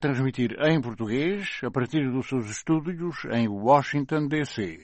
Transmitir em português a partir dos seus estúdios em Washington, D.C.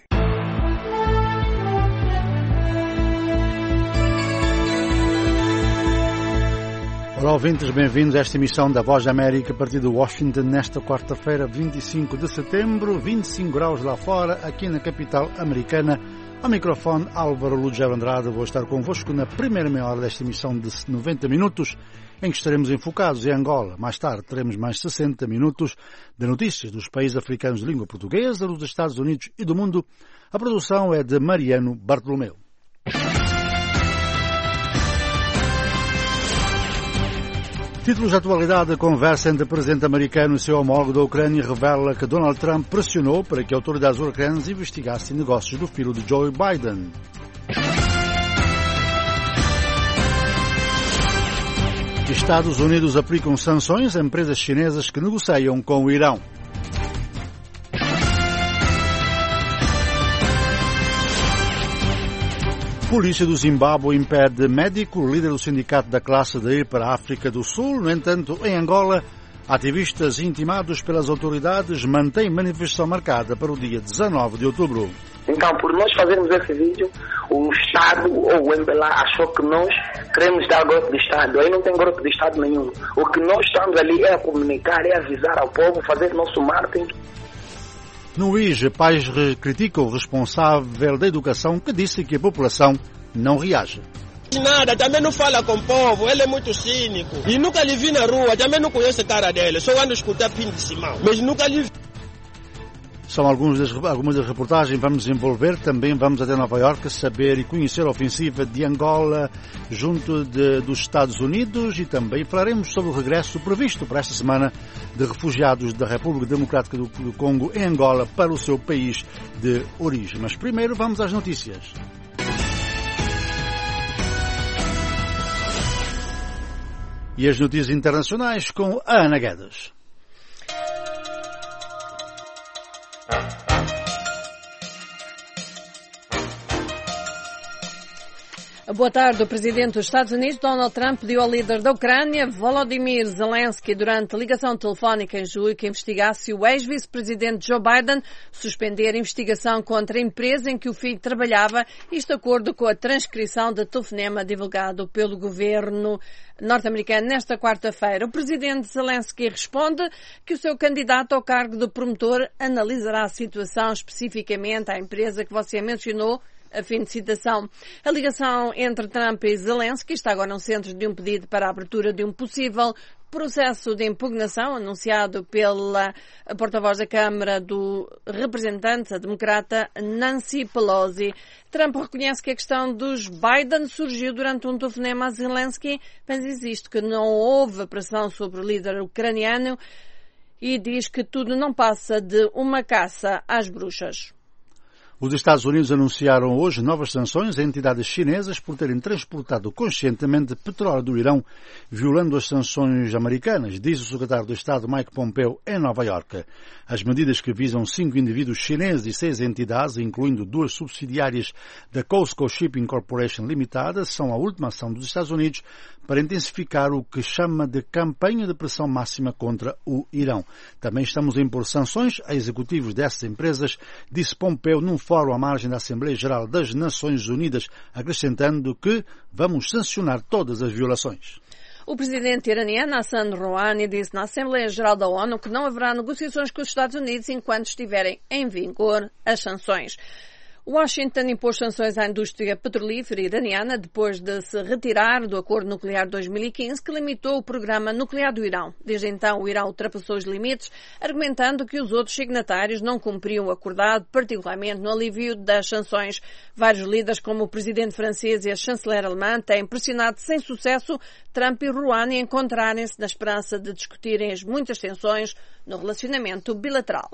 Olá, ouvintes, bem-vindos a esta emissão da Voz da América a partir de Washington nesta quarta-feira, 25 de setembro, 25 graus lá fora, aqui na capital americana. Ao microfone, Álvaro Lugero Andrade. Vou estar convosco na primeira meia hora desta emissão de 90 minutos, em que estaremos enfocados em Angola. Mais tarde teremos mais 60 minutos de notícias dos países africanos de língua portuguesa, dos Estados Unidos e do mundo. A produção é de Mariano Bartolomeu. Títulos de atualidade: a conversa entre o presidente americano e seu homólogo da Ucrânia revela que Donald Trump pressionou para que autoridades ucranianas investigassem negócios do filho de Joe Biden. Estados Unidos aplicam sanções a empresas chinesas que negociam com o Irão. Polícia do Zimbábue impede médico, líder do sindicato da classe, de ir para a África do Sul. No entanto, em Angola, ativistas intimados pelas autoridades mantêm manifestação marcada para o dia 19 de outubro. Então, por nós fazermos esse vídeo, o Estado ou o MPLA achou que nós queremos dar golpe de Estado. Aí não tem golpe de Estado nenhum. O que nós estamos ali é a comunicar, é avisar ao povo, fazer nosso marketing. No IJ, pais criticam o responsável da educação que disse que a população não reage. Nada, também não fala com o povo, ele é muito cínico. E nunca lhe vi na rua, também não conheço a cara dele, só ando a escutar Pin de Simão, mas nunca lhe vi. São algumas das reportagens. Vamos desenvolver. Também vamos até Nova Iorque saber e conhecer a ofensiva de Angola junto dos Estados Unidos, e também falaremos sobre o regresso previsto para esta semana de refugiados da República Democrática do Congo em Angola para o seu país de origem. Mas primeiro vamos às notícias. E as notícias internacionais com a Ana Guedes. Boa tarde. O presidente dos Estados Unidos, Donald Trump, pediu ao líder da Ucrânia, Volodymyr Zelensky, durante ligação telefónica em julho, que investigasse o ex-vice-presidente Joe Biden, suspender a investigação contra a empresa em que o filho trabalhava, isto de acordo com a transcrição de telefonema divulgado pelo governo norte-americano nesta quarta-feira. O presidente Zelensky responde que o seu candidato ao cargo de promotor analisará a situação especificamente à empresa que você mencionou. A fim de citação. A ligação entre Trump e Zelensky está agora no centro de um pedido para a abertura de um possível processo de impugnação anunciado pela porta-voz da Câmara do Representante, a democrata Nancy Pelosi. Trump reconhece que a questão dos Biden surgiu durante um telefonema a Zelensky, mas existe que não houve pressão sobre o líder ucraniano e diz que tudo não passa de uma caça às bruxas. Os Estados Unidos anunciaram hoje novas sanções a entidades chinesas por terem transportado conscientemente petróleo do Irão, violando as sanções americanas, diz o secretário de Estado Mike Pompeo em Nova Iorque. As medidas, que visam 5 indivíduos chineses e 6 entidades, incluindo 2 subsidiárias da COSCO Shipping Corporation Limitada, são a última ação dos Estados Unidos para intensificar o que chama de campanha de pressão máxima contra o Irão. Também estamos a impor sanções a executivos dessas empresas, disse Pompeo num fórum à margem da Assembleia Geral das Nações Unidas, acrescentando que vamos sancionar todas as violações. O presidente iraniano Hassan Rouhani disse na Assembleia Geral da ONU que não haverá negociações com os Estados Unidos enquanto estiverem em vigor as sanções. Washington impôs sanções à indústria petrolífera iraniana depois de se retirar do Acordo Nuclear de 2015, que limitou o programa nuclear do Irão. Desde então, o Irão ultrapassou os limites, argumentando que os outros signatários não cumpriam o acordado, particularmente no alívio das sanções. Vários líderes, como o presidente francês e a chanceler alemã, têm pressionado sem sucesso Trump e Rouhani a encontrarem-se na esperança de discutirem as muitas tensões no relacionamento bilateral.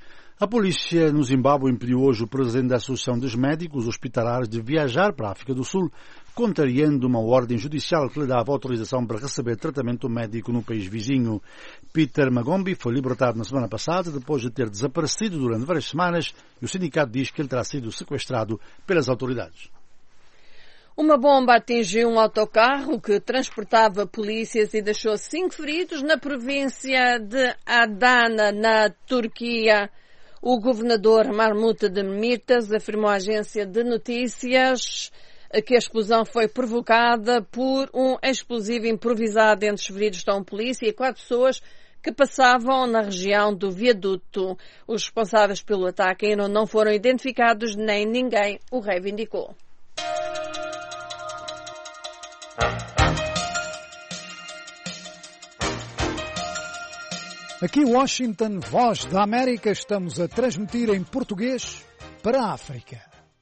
A polícia no Zimbábue impediu hoje o presidente da Associação dos Médicos Hospitalares de viajar para a África do Sul, contrariando uma ordem judicial que lhe dava autorização para receber tratamento médico no país vizinho. Peter Magombe foi libertado na semana passada depois de ter desaparecido durante várias semanas, e o sindicato diz que ele terá sido sequestrado pelas autoridades. Uma bomba atingiu um autocarro que transportava polícias e deixou 5 feridos na província de Adana, na Turquia. O governador Mahmut Demirtas afirmou à agência de notícias que a explosão foi provocada por um explosivo improvisado. Entre os feridos estão polícia e 4 pessoas que passavam na região do viaduto. Os responsáveis pelo ataque ainda não foram identificados, nem ninguém o reivindicou. Aqui Washington, Voz da América, estamos a transmitir em português para a África.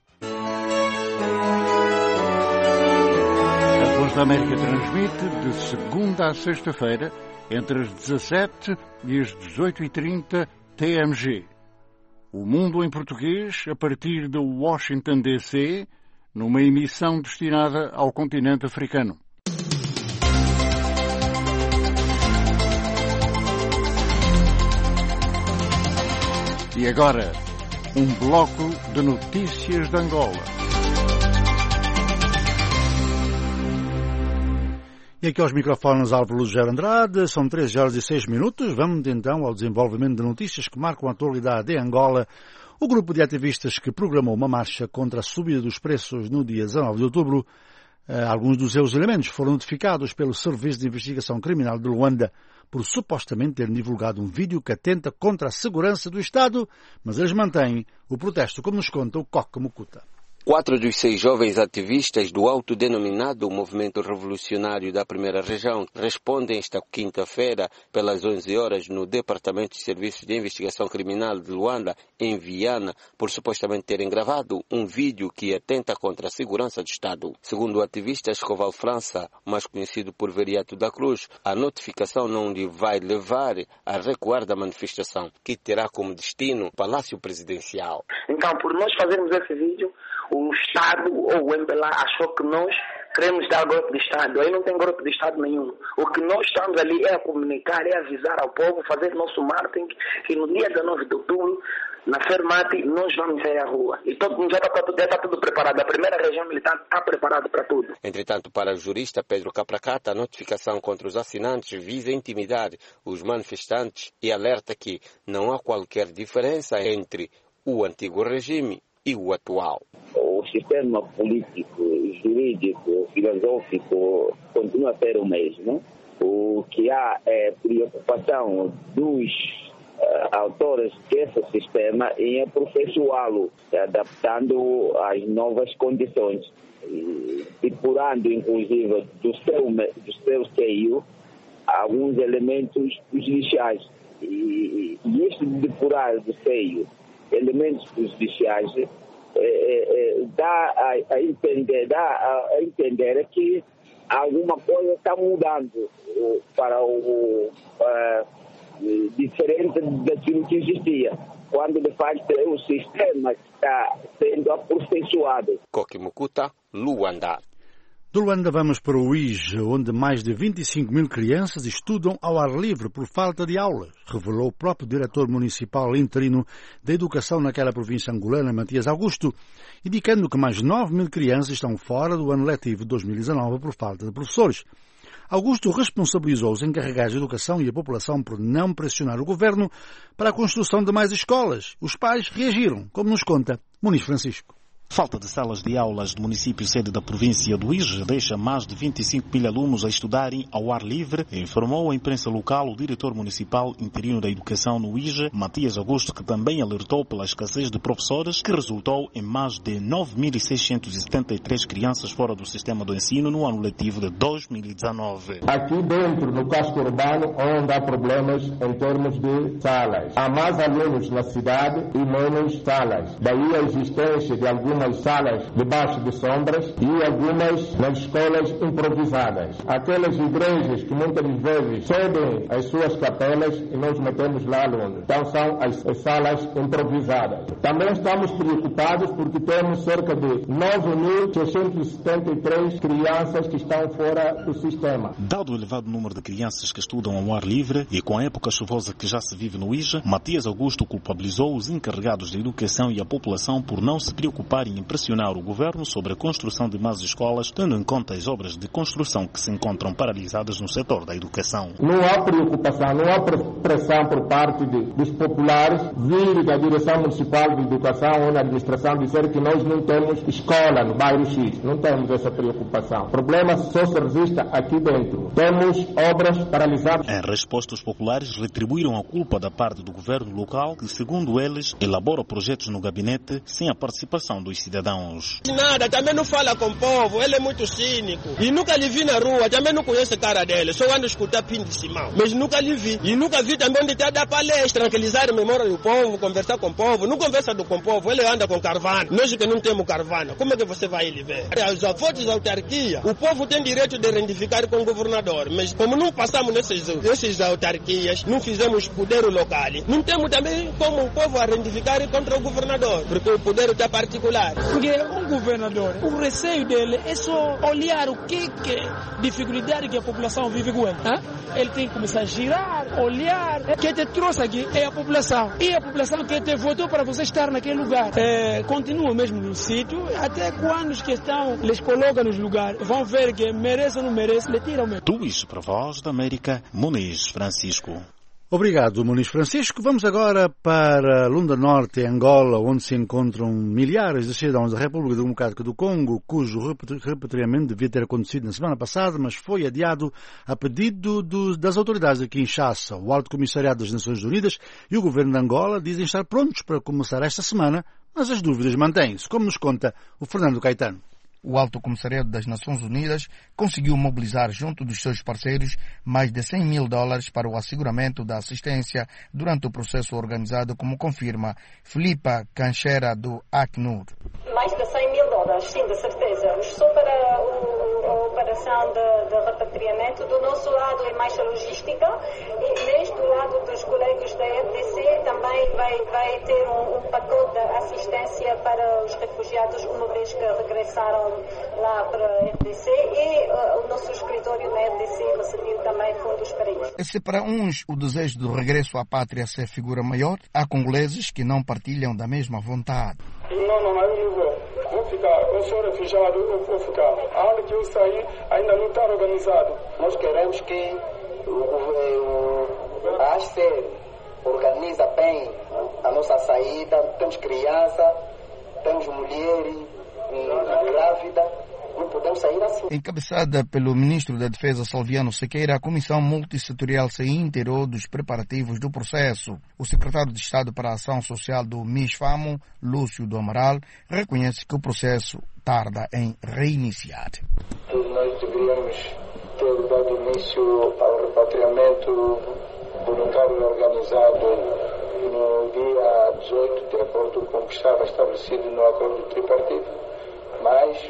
A Voz da América transmite de segunda a sexta-feira, entre as 17 e as 18h30 TMG. O Mundo em Português, a partir de Washington, D.C., numa emissão destinada ao continente africano. E agora, um bloco de notícias de Angola. E aqui aos microfones Álvaro Lugero Andrade, são 13h06. Vamos então ao desenvolvimento de notícias que marcam a atualidade em Angola. O grupo de ativistas que programou uma marcha contra a subida dos preços no dia 19 de outubro, alguns dos seus elementos foram notificados pelo Serviço de Investigação Criminal de Luanda por supostamente ter divulgado um vídeo que atenta contra a segurança do Estado, mas eles mantêm o protesto, como nos conta o Coque Mukuta. 4 dos 6 jovens ativistas do autodenominado Movimento Revolucionário da Primeira Região respondem esta quinta-feira pelas 11 horas no Departamento de Serviços de Investigação Criminal de Luanda, em Viana, por supostamente terem gravado um vídeo que atenta contra a segurança do Estado. Segundo o ativista Escoval França, mais conhecido por Veriato da Cruz, a notificação não lhe vai levar a recuar da manifestação, que terá como destino o Palácio Presidencial. Então, por nós fazermos esse vídeo, o Estado ou o MPLA achou que nós queremos dar golpe de Estado. Aí não tem golpe de Estado nenhum. O que nós estamos ali é a comunicar, é avisar ao povo, fazer nosso marketing, que no dia 19 de outubro, na Fermate, nós vamos sair à rua. E já está tudo preparado. A primeira região militar está preparada para tudo. Entretanto, para o jurista Pedro Capracata, a notificação contra os assinantes visa intimidar os manifestantes e alerta que não há qualquer diferença entre o antigo regime e o atual. O sistema político, jurídico, filosófico continua a ser o mesmo. O que há é preocupação dos autores desse sistema em aperfeiçoá-lo, adaptando às novas condições, depurando inclusive do seu seio alguns elementos prejudiciais. E este depurar do seio elementos prejudiciais dá a entender que alguma coisa está mudando para diferente daquilo que existia, quando de facto é o sistema que está sendo aperfeiçoado. Coque Mukuta, Luanda. Do Luanda vamos para o Uíge, onde mais de 25 mil crianças estudam ao ar livre por falta de aulas, revelou o próprio diretor municipal interino da educação naquela província angolana, Matias Augusto, indicando que mais 9 mil crianças estão fora do ano letivo de 2019 por falta de professores. Augusto responsabilizou os encarregados de educação e a população por não pressionar o governo para a construção de mais escolas. Os pais reagiram, como nos conta Muniz Francisco. Falta de salas de aulas do município sede da província do Uíge deixa mais de 25 mil alunos a estudarem ao ar livre, informou a imprensa local o diretor municipal interino da educação no Uíge, Matias Augusto, que também alertou pela escassez de professores, que resultou em mais de 9.673 crianças fora do sistema do ensino no ano letivo de 2019. Aqui dentro, no casco urbano, onde há problemas em termos de salas. Há mais alunos na cidade e menos salas. Daí a existência de algumas salas debaixo de sombras e algumas nas escolas improvisadas. Aquelas igrejas que muitas vezes cedem as suas capelas e nós metemos lá alunos. Então são as salas improvisadas. Também estamos preocupados porque temos cerca de 9.673 crianças que estão fora do sistema. Dado o elevado número de crianças que estudam ao ar livre e com a época chuvosa que já se vive no Uíge, Matias Augusto culpabilizou os encarregados de educação e a população por não se preocuparem em pressionar o governo sobre a construção de mais escolas, tendo em conta as obras de construção que se encontram paralisadas no setor da educação. Não há preocupação, não há pressão por parte dos populares vir da direção municipal de educação ou na administração dizer que nós não temos escola no bairro X. Não temos essa preocupação. O problema só se registra aqui dentro. Temos obras paralisadas. Em resposta, os populares retribuíram a culpa da parte do governo local, que, segundo eles, elabora projetos no gabinete sem a participação dos cidadãos. Nada, também não fala com o povo, ele é muito cínico. E nunca lhe vi na rua, também não conheço a cara dele, só ando escutar Pim de Simão. Mas nunca lhe vi. E nunca vi também onde está a dar palestra, tranquilizar a memória do povo, conversar com o povo. Não conversa com o povo, ele anda com caravana. Nós que não temos caravana, como é que você vai ele ver? Os votos da autarquia, o povo tem direito de reivindicar com o governador, mas como não passamos nessas autarquias, não fizemos poder local, não temos também como o povo a reivindicar contra o governador, porque o poder está particular. Porque um governador, o receio dele é só olhar o que dificuldade que a população vive com ele. Ele tem que começar a girar, olhar. Quem te trouxe aqui é a população. E a população que te votou para você estar naquele lugar. Continua mesmo no sítio, até quando os que estão, eles colocam nos lugares, vão ver que merece ou não merece, lhe tiram mesmo. Tudo para a Voz da América, Muniz Francisco. Obrigado, Muniz Francisco. Vamos agora para Lunda Norte, em Angola, onde se encontram milhares de cidadãos da República Democrática do Congo, cujo repatriamento devia ter acontecido na semana passada, mas foi adiado a pedido das autoridades de Kinshasa. O Alto Comissariado das Nações Unidas e o Governo de Angola dizem estar prontos para começar esta semana, mas as dúvidas mantêm-se, como nos conta o Fernando Caetano. O Alto Comissariado das Nações Unidas conseguiu mobilizar junto dos seus parceiros mais de $100 mil para o asseguramento da assistência durante o processo organizado, como confirma Filipa Canchera, do Acnur. Mais de $100 mil, sim, de certeza. Só para a operação de repatriamento. Do nosso lado é mais a logística e neste lado dos colegas da RDC também vai ter um pacote de assistência para os refugiados uma vez que regressaram lá para a RDC e o nosso escritório na RDC recebeu também fundos para isso. Se para uns o desejo do regresso à pátria se figura maior, há congoleses que não partilham da mesma vontade. Não, eu vou ficar. Eu sou refugiado, eu vou ficar. A hora que eu sair ainda não está organizado. Nós queremos que a HCR organiza bem a nossa saída. Temos criança, temos mulheres grávida, não podemos sair assim. Encabeçada pelo ministro da Defesa Salviano Sequeira, a Comissão Multissetorial se inteirou dos preparativos do processo. O secretário de Estado para a Ação Social do MISFAMO, Lúcio do Amaral, reconhece que o processo tarda em reiniciar. Nós deveríamos ter dado início ao repatriamento voluntário organizado no dia 18, de acordo com o que estava estabelecido no acordo tripartite. Mas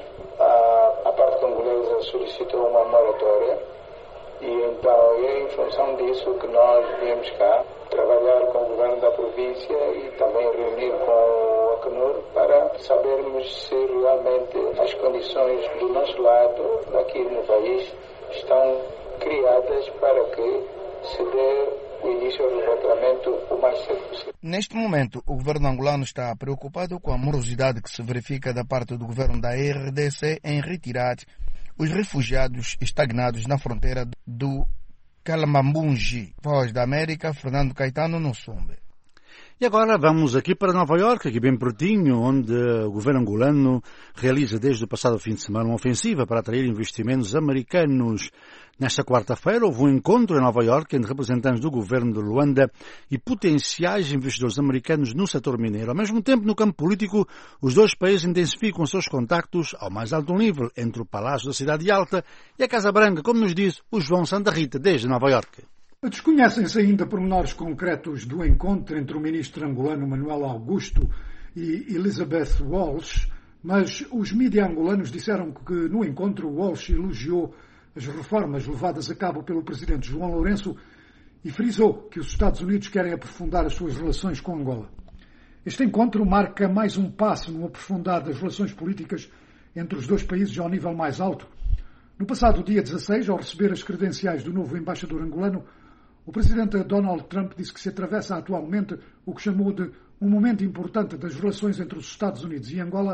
a parte congolesa solicitou uma moratória e então é em função disso que nós viemos cá trabalhar com o governo da província e também reunir com o Acnur para sabermos se realmente as condições do nosso lado, aqui no país, estão criadas para que se dê o início ao repatriamento o mais cedo possível. Neste momento, o governo angolano está preocupado com a morosidade que se verifica da parte do governo da RDC em retirar os refugiados estagnados na fronteira do Calamambungi. Voz da América, Fernando Caetano, no Sumbe. E agora vamos aqui para Nova Iorque, aqui bem pertinho, onde o governo angolano realiza desde o passado fim de semana uma ofensiva para atrair investimentos americanos. Nesta quarta-feira houve um encontro em Nova Iorque entre representantes do governo de Luanda e potenciais investidores americanos no setor mineiro. Ao mesmo tempo, no campo político, os dois países intensificam seus contactos ao mais alto nível entre o Palácio da Cidade Alta e a Casa Branca, como nos diz o João Santa Rita, desde Nova Iorque. Desconhecem-se ainda pormenores concretos do encontro entre o ministro angolano Manuel Augusto e Elizabeth Walsh, mas os mídias angolanos disseram que no encontro Walsh elogiou as reformas levadas a cabo pelo presidente João Lourenço e frisou que os Estados Unidos querem aprofundar as suas relações com Angola. Este encontro marca mais um passo no aprofundar das relações políticas entre os dois países ao nível mais alto. No passado dia 16, ao receber as credenciais do novo embaixador angolano, o presidente Donald Trump disse que se atravessa atualmente o que chamou de um momento importante das relações entre os Estados Unidos e Angola,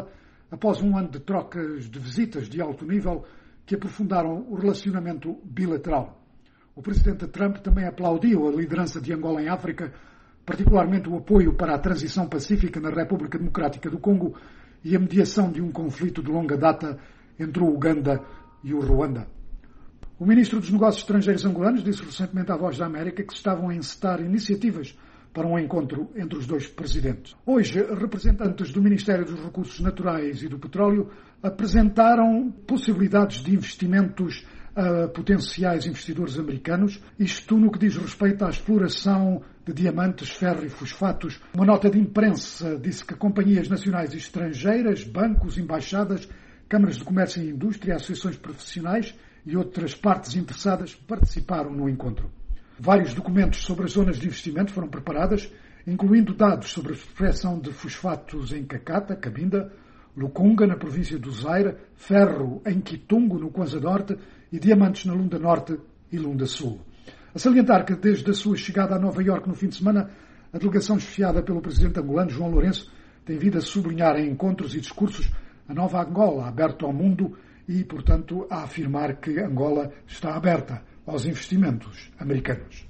após um ano de trocas de visitas de alto nível que aprofundaram o relacionamento bilateral. O presidente Trump também aplaudiu a liderança de Angola em África, particularmente o apoio para a transição pacífica na República Democrática do Congo e a mediação de um conflito de longa data entre o Uganda e o Ruanda. O ministro dos Negócios Estrangeiros angolano disse recentemente à Voz da América que se estavam a encetar iniciativas para um encontro entre os dois presidentes. Hoje, representantes do Ministério dos Recursos Naturais e do Petróleo apresentaram possibilidades de investimentos a potenciais investidores americanos, isto no que diz respeito à exploração de diamantes, ferro e fosfatos. Uma nota de imprensa disse que companhias nacionais e estrangeiras, bancos, embaixadas, câmaras de comércio e indústria, associações profissionais e outras partes interessadas participaram no encontro. Vários documentos sobre as zonas de investimento foram preparadas, incluindo dados sobre a extração de fosfatos em Cacata, Cabinda, Lucunga, na província do Zaire, ferro em Quitungo, no Kwanza Norte, e diamantes na Lunda Norte e Lunda Sul. A salientar que, desde a sua chegada a Nova Iorque no fim de semana, a delegação esfiada pelo presidente angolano, João Lourenço, tem vindo a sublinhar em encontros e discursos a nova Angola, aberta ao mundo e, portanto, a afirmar que Angola está aberta aos investimentos americanos.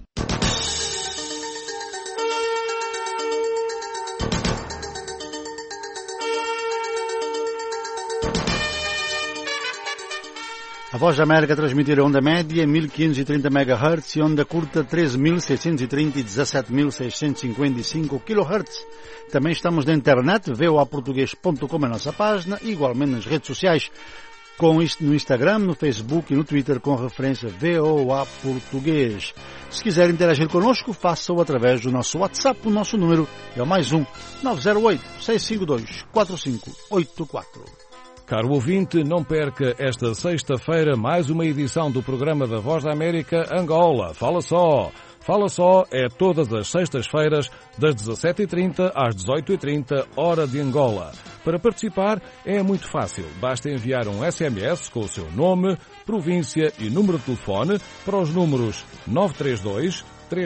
A Voz da América transmitirá onda média 1530 MHz e onda curta 13.630 e 17.655 kHz. Também estamos na internet, voaportugues.com, a nossa página, e igualmente nas redes sociais, com isto no Instagram, no Facebook e no Twitter, com referência VOA Português. Se quiser interagir connosco, faça-o através do nosso WhatsApp. O nosso número é o +1 908 652 4584. Caro ouvinte, não perca esta sexta-feira mais uma edição do programa da Voz da América Angola. Fala só! Fala só é todas as sextas-feiras, das 17h30 às 18h30, hora de Angola. Para participar é muito fácil. Basta enviar um SMS com o seu nome, província e número de telefone para os números 932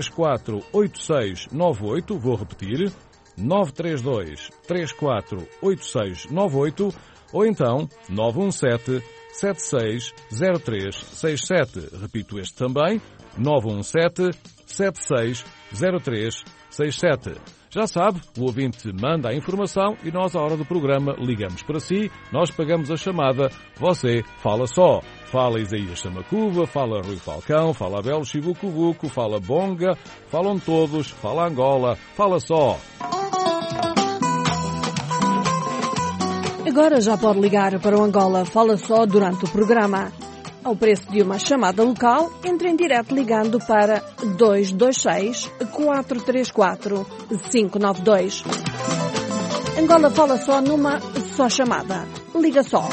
348698, vou repetir, 932 348698, ou então 917-760367. Repito este também, 917-760367. Já sabe, o ouvinte manda a informação e nós, à hora do programa, ligamos para si, nós pagamos a chamada, você fala só. Fala Isaías Chamacuva, fala Rui Falcão, fala Abel Chivucuvuco, fala Bonga, falam todos, fala Angola, fala só. Agora já pode ligar para o Angola Fala Só durante o programa. Ao preço de uma chamada local, entre em direto ligando para 226-434-592. Angola Fala Só numa só chamada. Liga só.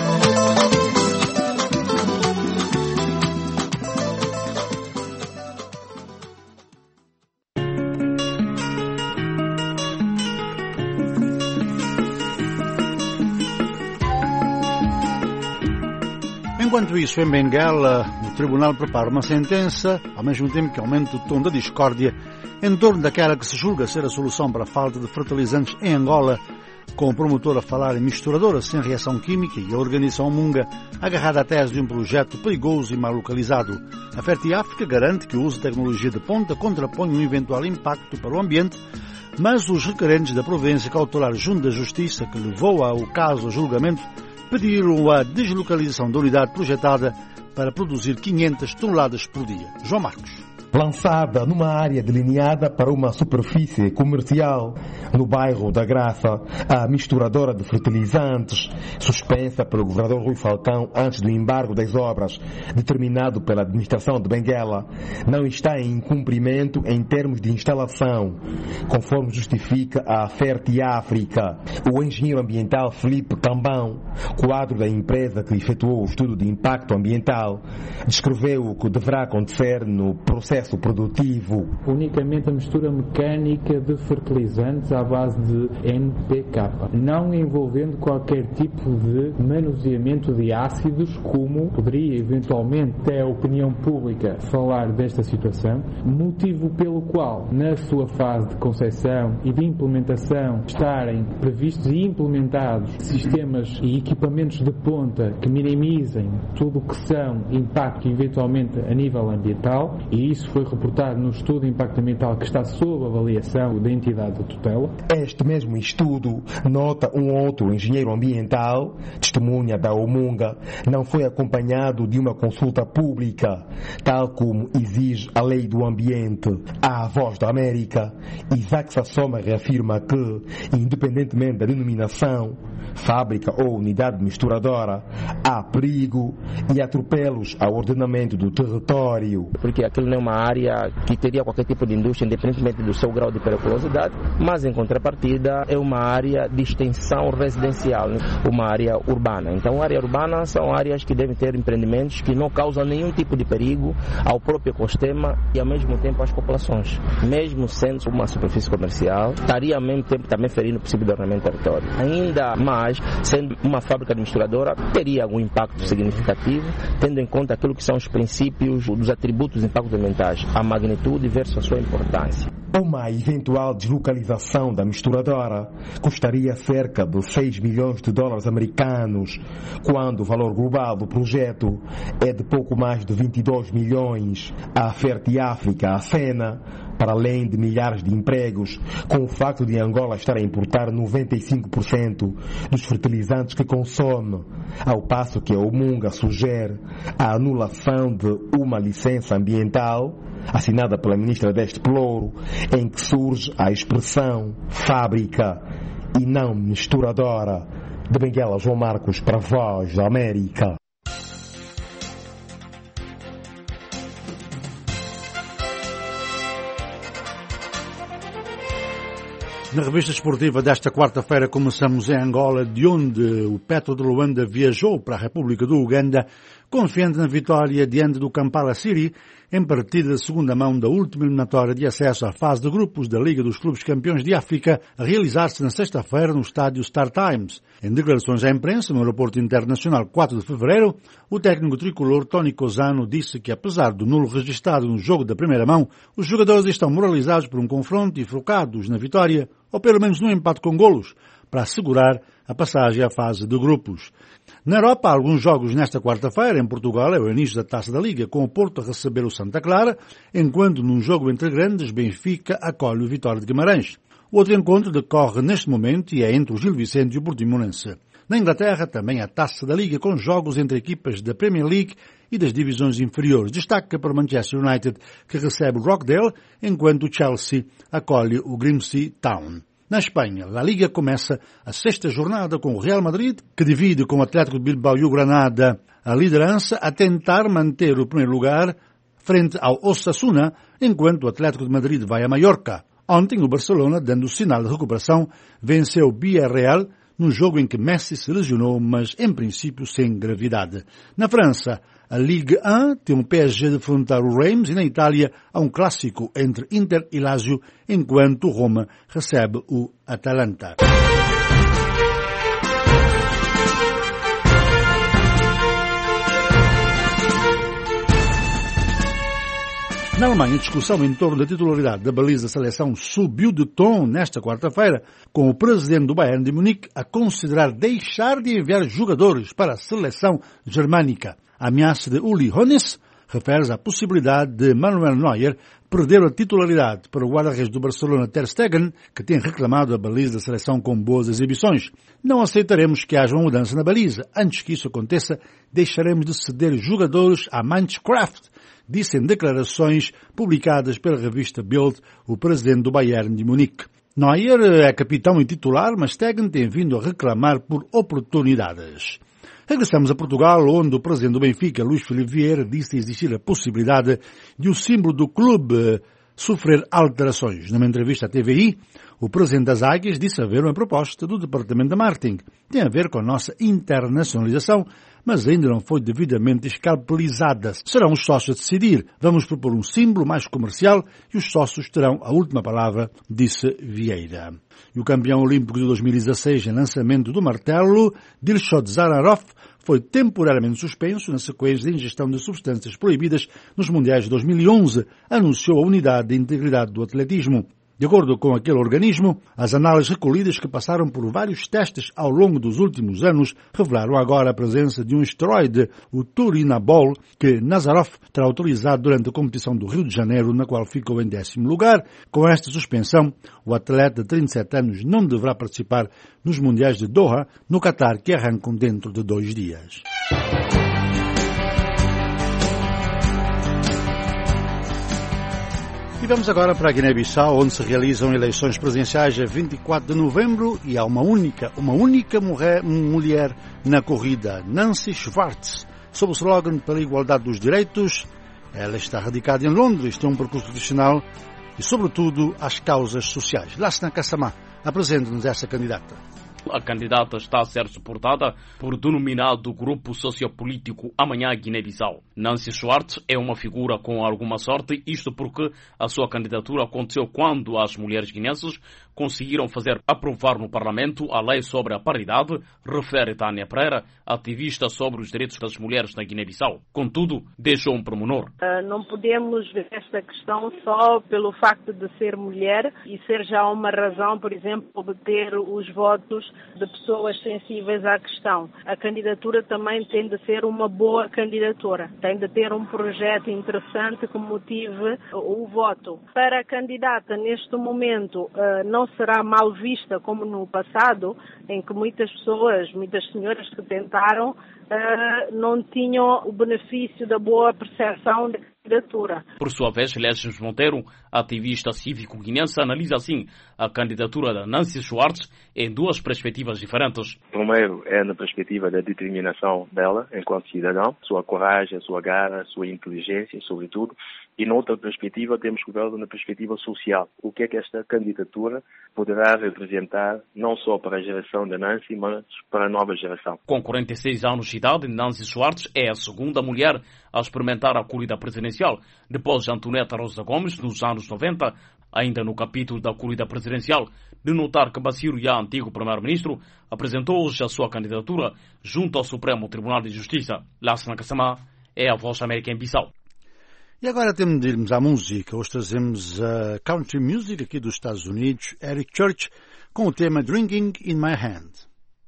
Enquanto isso, em Bengala, o tribunal prepara uma sentença, ao mesmo tempo que aumenta o tom da discórdia em torno daquela que se julga ser a solução para a falta de fertilizantes em Angola, com o promotor a falar em misturadora sem reação química e a organização Munga agarrada à tese de um projeto perigoso e mal localizado. A Fertiáfrica garante que o uso de tecnologia de ponta contrapõe um eventual impacto para o ambiente, mas os requerentes da província cautelar junto da Justiça, que levou ao caso a julgamento, pediram a deslocalização da unidade projetada para produzir 500 toneladas por dia. João Marcos. Lançada numa área delineada para uma superfície comercial no bairro da Graça, a misturadora de fertilizantes, suspensa pelo governador Rui Falcão antes do embargo das obras, determinado pela administração de Benguela, não está em cumprimento em termos de instalação, conforme justifica a Fertiáfrica. O engenheiro ambiental Felipe Cambão, quadro da empresa que efetuou o estudo de impacto ambiental, descreveu o que deverá acontecer no processo processo produtivo. Unicamente a mistura mecânica de fertilizantes à base de NPK, não envolvendo qualquer tipo de manuseamento de ácidos, como poderia eventualmente até a opinião pública falar desta situação, motivo pelo qual na sua fase de concepção e de implementação estarem previstos e implementados sistemas e equipamentos de ponta que minimizem tudo o que são impacto eventualmente a nível ambiental, e isso foi reportado no estudo de impacto ambiental que está sob avaliação da entidade de tutela. Este mesmo estudo nota um outro engenheiro ambiental, testemunha da Omunga, não foi acompanhado de uma consulta pública, tal como exige a lei do ambiente. À Voz da América, Isaac Sassoma reafirma que, independentemente da denominação, fábrica ou unidade misturadora, há perigo e atropelos ao ordenamento do território. Porque aquilo não é uma área que teria qualquer tipo de indústria, independentemente do seu grau de periculosidade, mas em contrapartida é uma área de extensão residencial, uma área urbana. Então, área urbana são áreas que devem ter empreendimentos que não causam nenhum tipo de perigo ao próprio ecossistema e ao mesmo tempo às populações. Mesmo sendo uma superfície comercial, estaria ao mesmo tempo também ferindo o princípio de ordenamento do território. Ainda mais, sendo uma fábrica de misturadora, teria algum impacto significativo, tendo em conta aquilo que são os princípios dos atributos de impacto ambientais, a magnitude versus a sua importância. Uma eventual deslocalização da misturadora custaria cerca de 6 milhões de dólares americanos, quando o valor global do projeto é de pouco mais de 22 milhões. A Fertiáfrica acena, para além de milhares de empregos, com o facto de Angola estar a importar 95% dos fertilizantes que consome, ao passo que a Omunga sugere a anulação de uma licença ambiental assinada pela ministra deste Pelouro, em que surge a expressão fábrica e não misturadora. De Benguela, João Marcos, para a Voz da América. Na revista esportiva desta quarta-feira começamos em Angola, de onde o Petro de Luanda viajou para a República do Uganda, confiante na vitória diante do Kampala City, em partida de segunda mão da última eliminatória de acesso à fase de grupos da Liga dos Clubes Campeões de África, a realizar-se na sexta-feira no estádio Star Times. Em declarações à imprensa no aeroporto internacional 4 de fevereiro, o técnico tricolor Tony Cozano disse que, apesar do nulo registrado no jogo da primeira mão, os jogadores estão moralizados por um confronto e focados na vitória, ou pelo menos num empate com golos, para assegurar a passagem à fase de grupos. Na Europa, há alguns jogos nesta quarta-feira. Em Portugal, é o início da Taça da Liga, com o Porto a receber o Santa Clara, enquanto num jogo entre grandes, Benfica acolhe o Vitória de Guimarães. O outro encontro decorre neste momento e é entre o Gil Vicente e o Portimonense. Na Inglaterra, também a Taça da Liga, com jogos entre equipas da Premier League e das divisões inferiores. Destaca para o Manchester United, que recebe o Rochdale, enquanto o Chelsea acolhe o Grimsby Town. Na Espanha, a Liga começa a sexta jornada com o Real Madrid, que divide com o Atlético de Bilbao e o Granada a liderança, a tentar manter o primeiro lugar frente ao Osasuna, enquanto o Atlético de Madrid vai a Mallorca. Ontem, o Barcelona, dando sinal de recuperação, venceu o Villarreal num jogo em que Messi se lesionou, mas em princípio sem gravidade. Na França, a Ligue 1 tem um PSG de defrontar o Reims e na Itália há um clássico entre Inter e Lazio, enquanto Roma recebe o Atalanta. Na Alemanha, a discussão em torno da titularidade da baliza da seleção subiu de tom nesta quarta-feira, com o presidente do Bayern de Munique a considerar deixar de enviar jogadores para a seleção germânica. A ameaça de Uli Hoeneß refere-se à possibilidade de Manuel Neuer perder a titularidade para o guarda-redes do Barcelona Ter Stegen, que tem reclamado a baliza da seleção com boas exibições. Não aceitaremos que haja uma mudança na baliza. Antes que isso aconteça, deixaremos de ceder jogadores à Minecraft, disse em declarações publicadas pela revista Bild o presidente do Bayern de Munique. Neuer é capitão e titular, mas Stegen tem vindo a reclamar por oportunidades. Regressamos a Portugal, onde o presidente do Benfica, Luís Filipe Vieira, disse existir a possibilidade de o símbolo do clube sofrer alterações. Numa entrevista à TVI, o presidente das Águias disse haver uma proposta do Departamento de Marketing. Tem a ver com a nossa internacionalização, mas ainda não foi devidamente escalpelizada. Serão os sócios a decidir. Vamos propor um símbolo mais comercial e os sócios terão a última palavra, disse Vieira. E o campeão olímpico de 2016 em lançamento do martelo, Dilshot Zaranov, foi temporariamente suspenso na sequência de ingestão de substâncias proibidas nos Mundiais de 2011, anunciou a Unidade de Integridade do Atletismo. De acordo com aquele organismo, as análises recolhidas que passaram por vários testes ao longo dos últimos anos revelaram agora a presença de um esteroide, o turinabol, que Nazarov terá utilizado durante a competição do Rio de Janeiro, na qual ficou em 10º lugar. Com esta suspensão, o atleta de 37 anos não deverá participar nos Mundiais de Doha, no Catar, que arrancam dentro de 2 dias. E vamos agora para a Guiné-Bissau, onde se realizam eleições presidenciais a 24 de novembro e há uma única mulher na corrida, Nancy Schwartz, sob o slogan pela igualdade dos direitos. Ela está radicada em Londres, tem um percurso profissional e, sobretudo, às causas sociais. Lassana Kassamá, apresenta-nos essa candidata. A candidata está a ser suportada por denominado grupo sociopolítico Amanhã Guiné-Bissau. Nancy Schwartz é uma figura com alguma sorte, isto porque a sua candidatura aconteceu quando as mulheres guinenses conseguiram fazer aprovar no Parlamento a lei sobre a paridade, refere Tânia Pereira, ativista sobre os direitos das mulheres na Guiné-Bissau. Contudo, deixou um pormenor. Não podemos ver esta questão só pelo facto de ser mulher e ser já uma razão, por exemplo, obter os votos de pessoas sensíveis à questão. A candidatura também tem de ser uma boa candidatura. Tem de ter um projeto interessante que motive o voto. Para a candidata, neste momento, não será mal vista como no passado, em que muitas pessoas, muitas senhoras que tentaram, não tinham o benefício da boa percepção da candidatura. Por sua vez, Lécio Monteiro, ativista cívico-guinense, analisa assim a candidatura da Nancy Schwartz em 2 perspectivas diferentes. Primeiro é na perspectiva da determinação dela enquanto cidadão, sua coragem, sua garra, sua inteligência, sobretudo, e noutra perspectiva temos que ver na perspectiva social. O que é que esta candidatura poderá representar não só para a geração da Nancy, mas para a nova geração. Com 46 anos de idade, Nancy Schwartz é a segunda mulher a experimentar a corrida presidencial, depois de Antoneta Rosa Gomes, nos anos 90, ainda no capítulo da corrida presidencial, de notar que Bassirou Ia, antigo primeiro-ministro, apresentou hoje a sua candidatura junto ao Supremo Tribunal de Justiça. Lassana Kassamá é a Voz da América em Bissau. E agora temos de irmos à música. Hoje trazemos a country music aqui dos Estados Unidos, Eric Church, com o tema Drinking in My Hand.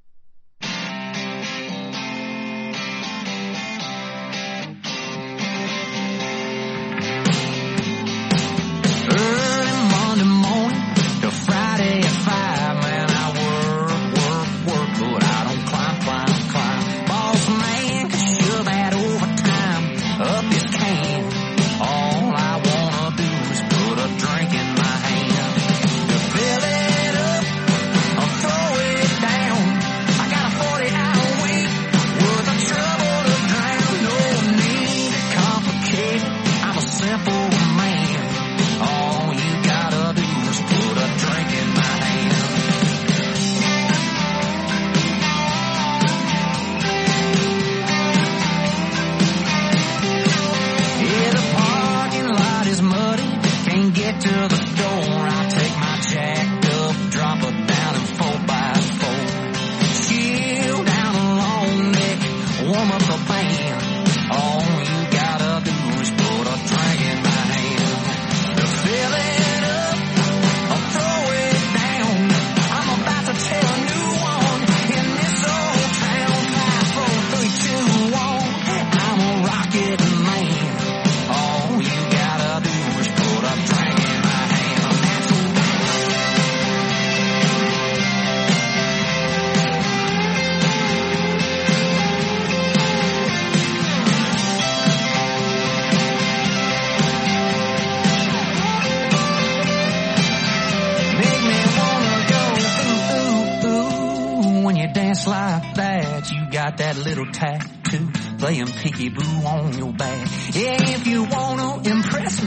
Like that, you got that little tattoo playing peekaboo on your back. Yeah, if you wanna impress me,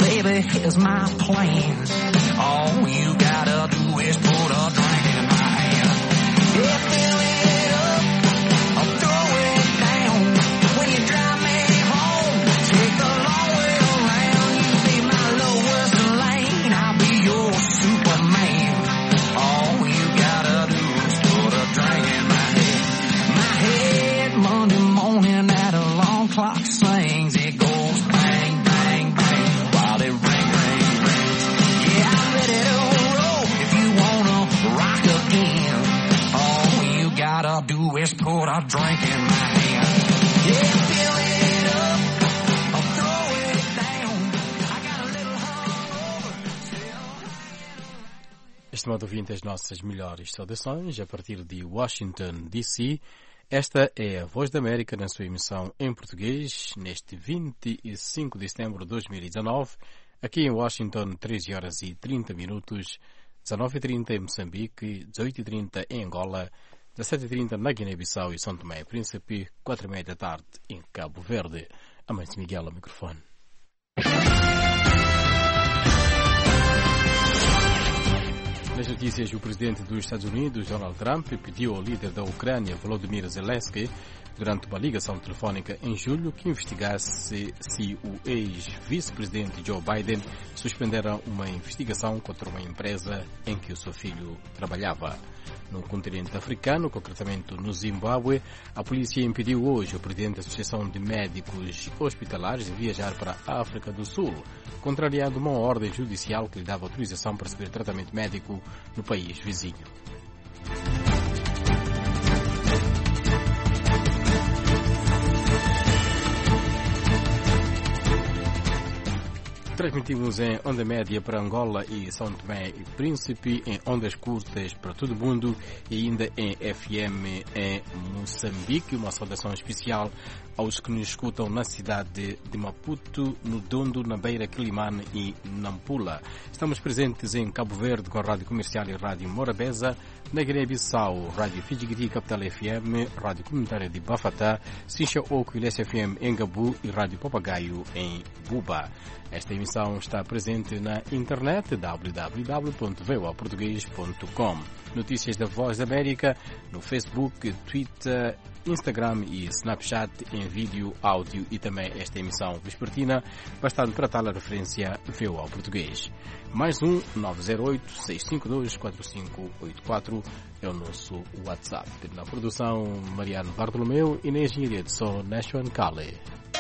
baby, here's my plan. All you gotta do is put a drink in my hand. Yeah, fill it up, I'll throw it down. When you drive me home, take the long way around. You be my lowest lane, I'll be your Superman. All you gotta do is put a drink in my head. My head Monday morning at a long clock sings. It goes bang, bang, bang while it ring, ring, rings. Yeah, I'm ready to roll if you wanna rock again. All you gotta do is put a drink in my hand. Yeah, fill it up, I'll throw it down. I got a little hungover. Estimado ouvinte, as nossas melhores saudações a partir de Washington, D.C. Esta é a Voz da América na sua emissão em português, neste 25 de setembro de 2019, aqui em Washington, 13 horas e 30 minutos, 19h30 em Moçambique, 18h30 em Angola, 17h30 na Guiné-Bissau e São Tomé e Príncipe, 4h30 da tarde em Cabo Verde. Amante Miguel ao microfone. Nas notícias, o presidente dos Estados Unidos, Donald Trump, pediu ao líder da Ucrânia, Volodymyr Zelensky, durante uma ligação telefónica em julho, que investigasse se o ex-vice-presidente Joe Biden suspendera uma investigação contra uma empresa em que o seu filho trabalhava. No continente africano, concretamente no Zimbábue, a polícia impediu hoje o presidente da Associação de Médicos Hospitalares de viajar para a África do Sul, contrariando uma ordem judicial que lhe dava autorização para receber tratamento médico no país vizinho. Transmitimos em onda média para Angola e São Tomé e Príncipe, em ondas curtas para todo o mundo e ainda em FM em Moçambique. Uma saudação especial aos que nos escutam na cidade de Maputo, no Dondo, na Beira Quilimane e Nampula. Estamos presentes em Cabo Verde com a Rádio Comercial e Rádio Morabeza, na Guiné-Bissau, Rádio Fidjigiti Capital FM, Rádio Comunitária de Bafatá, Sincha Oco e FM em Gabu e Rádio Papagaio em Buba. Esta emissão está presente na internet www.voaportugues.com. Notícias da Voz da América no Facebook, Twitter, Instagram e Snapchat em vídeo, áudio e também esta emissão vespertina, bastante para tal a referência VOA Português. Mais um 908-652-4584 é o nosso WhatsApp. Na produção, Mariano Bartolomeu e na engenharia de som, Nashwan Kale.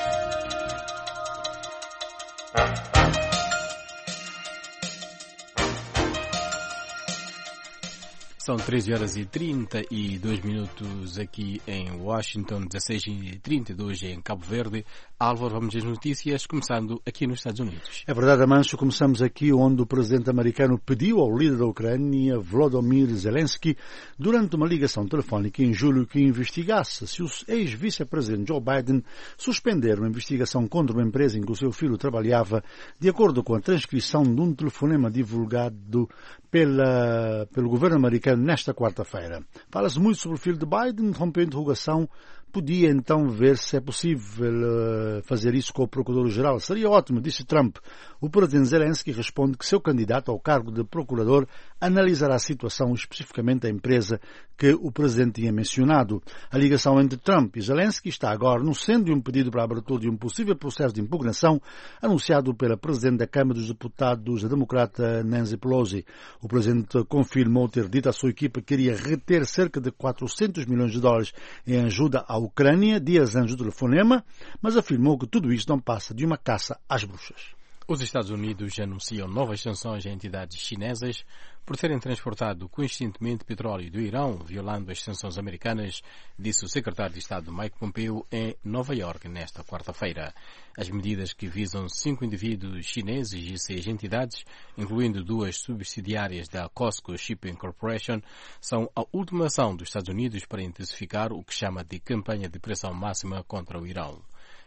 São 13 horas e 32 minutos aqui em Washington, 16h32 em Cabo Verde. Álvaro, vamos às notícias, começando aqui nos Estados Unidos. É verdade, Amancio, começamos aqui onde o presidente americano pediu ao líder da Ucrânia, Volodymyr Zelensky, durante uma ligação telefónica em julho, que investigasse se o ex-vice-presidente Joe Biden suspender uma investigação contra uma empresa em que o seu filho trabalhava, de acordo com a transcrição de um telefonema divulgado pelo governo americano nesta quarta-feira. Fala-se muito sobre o filho de Biden, rompeu a interrogação. Podia então ver se é possível fazer isso com o Procurador-Geral. Seria ótimo, disse Trump. O presidente Zelensky responde que seu candidato ao cargo de procurador analisará a situação, especificamente a empresa que o presidente tinha mencionado. A ligação entre Trump e Zelensky está agora no centro de um pedido para a abertura de um possível processo de impugnação anunciado pela presidente da Câmara dos Deputados, a democrata Nancy Pelosi. O presidente confirmou ter dito à sua equipa que iria reter cerca de $400 milhões em ajuda à Ucrânia dias antes do telefonema, mas afirmou que tudo isto não passa de uma caça às bruxas. Os Estados Unidos anunciam novas sanções a entidades chinesas por terem transportado conscientemente petróleo do Irão, violando as sanções americanas, disse o secretário de Estado Mike Pompeo em Nova York nesta quarta-feira. As medidas, que visam 5 indivíduos chineses e 6 entidades, incluindo 2 subsidiárias da COSCO Shipping Corporation, são a última ação dos Estados Unidos para intensificar o que chama de campanha de pressão máxima contra o Irão.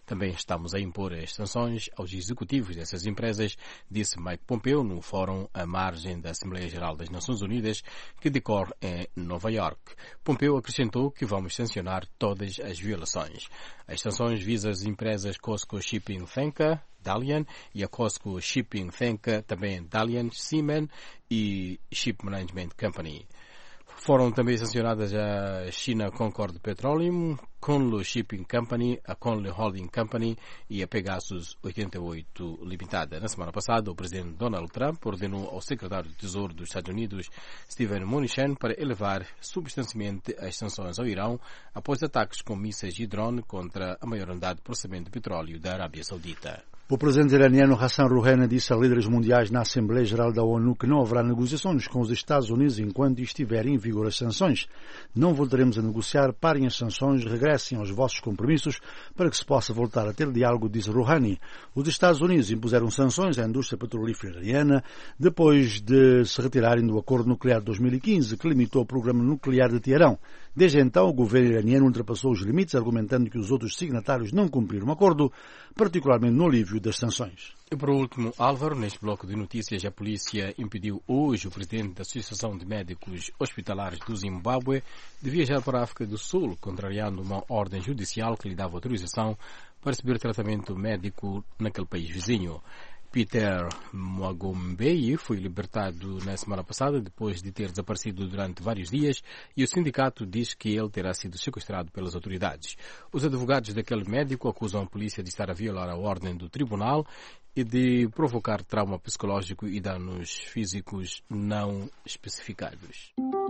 Também estamos a impor as sanções aos executivos dessas empresas, disse Mike Pompeo no fórum à margem da Assembleia Geral das Nações Unidas, que decorre em Nova York. Pompeo acrescentou que vamos sancionar todas as violações. As sanções visam as empresas COSCO Shipping Thenka, Dalian, e a COSCO Shipping Thenka, também Dalian, Seaman e Ship Management Company. Foram também sancionadas a China Concord Petroleum, Conlu Shipping Company, a Conlu Holding Company e a Pegasus 88 Limitada. Na semana passada, o presidente Donald Trump ordenou ao secretário de Tesouro dos Estados Unidos, Steven Mnuchin, para elevar substancialmente as sanções ao Irão após ataques com mísseis de drone contra a maior unidade de processamento de petróleo da Arábia Saudita. O presidente iraniano Hassan Rouhani disse a líderes mundiais na Assembleia Geral da ONU que não haverá negociações com os Estados Unidos enquanto estiverem em vigor as sanções. Não voltaremos a negociar, parem as sanções, regressem aos vossos compromissos para que se possa voltar a ter diálogo, disse Rouhani. Os Estados Unidos impuseram sanções à indústria petrolífera iraniana depois de se retirarem do acordo nuclear de 2015 que limitou o programa nuclear de Teherão. Desde então, o governo iraniano ultrapassou os limites, argumentando que os outros signatários não cumpriram o acordo, particularmente no alívio das sanções. E por último, Álvaro, neste bloco de notícias, a polícia impediu hoje o presidente da Associação de Médicos Hospitalares do Zimbábue de viajar para a África do Sul, contrariando uma ordem judicial que lhe dava autorização para receber tratamento médico naquele país vizinho. Peter Mwagombei foi libertado na semana passada depois de ter desaparecido durante vários dias e o sindicato diz que ele terá sido sequestrado pelas autoridades. Os advogados daquele médico acusam a polícia de estar a violar a ordem do tribunal e de provocar trauma psicológico e danos físicos não especificados.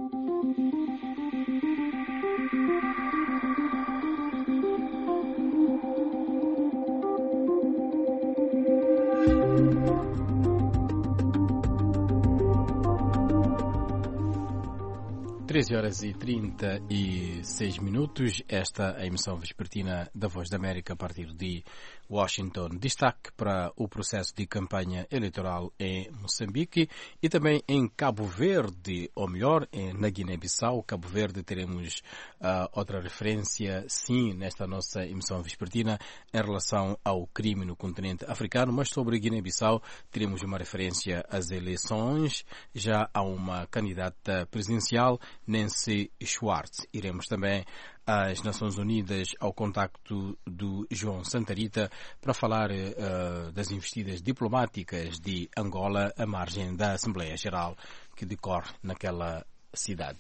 13h36. Esta é a emissão vespertina da Voz da América a partir de Washington. Destaque para o processo de campanha eleitoral em Moçambique e também em Cabo Verde, ou melhor, na Guiné-Bissau. Cabo Verde teremos outra referência, sim, nesta nossa emissão vespertina em relação ao crime no continente africano, mas sobre Guiné-Bissau teremos uma referência às eleições. Já há uma candidata presidencial, Nancy Schwartz. Iremos também às Nações Unidas ao contacto do João Santarita para falar das investidas diplomáticas de Angola à margem da Assembleia Geral que decorre naquela cidade.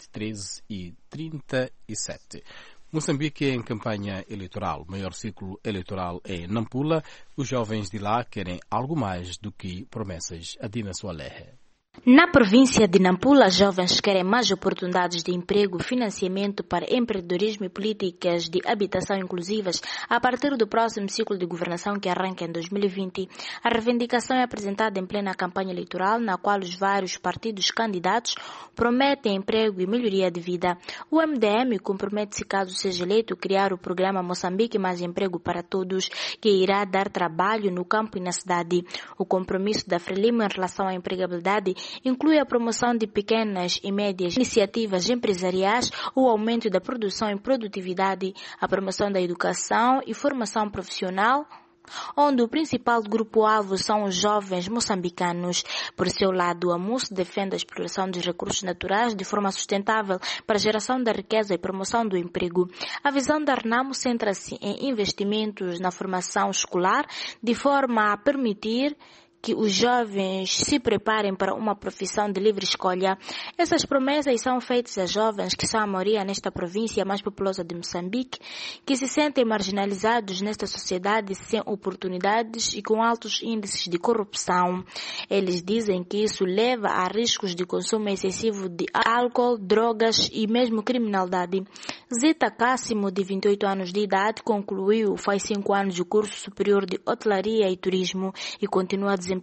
13h37. Moçambique em campanha eleitoral. O maior ciclo eleitoral é Nampula. Os jovens de lá querem algo mais do que promessas. Adina Soalehe. Na província de Nampula, jovens querem mais oportunidades de emprego, financiamento para empreendedorismo e políticas de habitação inclusivas a partir do próximo ciclo de governação que arranca em 2020. A reivindicação é apresentada em plena campanha eleitoral, na qual os vários partidos candidatos prometem emprego e melhoria de vida. O MDM compromete-se, caso seja eleito, criar o programa Moçambique Mais Emprego para Todos, que irá dar trabalho no campo e na cidade. O compromisso da Frelimo em relação à empregabilidade inclui a promoção de pequenas e médias iniciativas empresariais, o aumento da produção e produtividade, a promoção da educação e formação profissional, onde o principal grupo-alvo são os jovens moçambicanos. Por seu lado, a MUS defende a exploração dos recursos naturais de forma sustentável para a geração da riqueza e promoção do emprego. A visão da RENAMO centra-se em investimentos na formação escolar, de forma a permitir que os jovens se preparem para uma profissão de livre escolha. Essas promessas são feitas a jovens que são a maioria nesta província mais populosa de Moçambique, que se sentem marginalizados nesta sociedade sem oportunidades e com altos índices de corrupção. Eles dizem que isso leva a riscos de consumo excessivo de álcool, drogas e mesmo criminalidade. Zita Cássimo, de 28 anos de idade, concluiu faz 5 anos o curso superior de hotelaria e turismo e continua desempregada.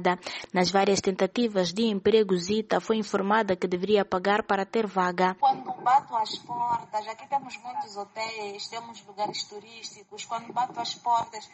Nas várias tentativas de emprego, Zita foi informada que deveria pagar para ter vaga. Quando bato as portas, aqui temos muitos hotéis, temos lugares turísticos, quando bato as portas,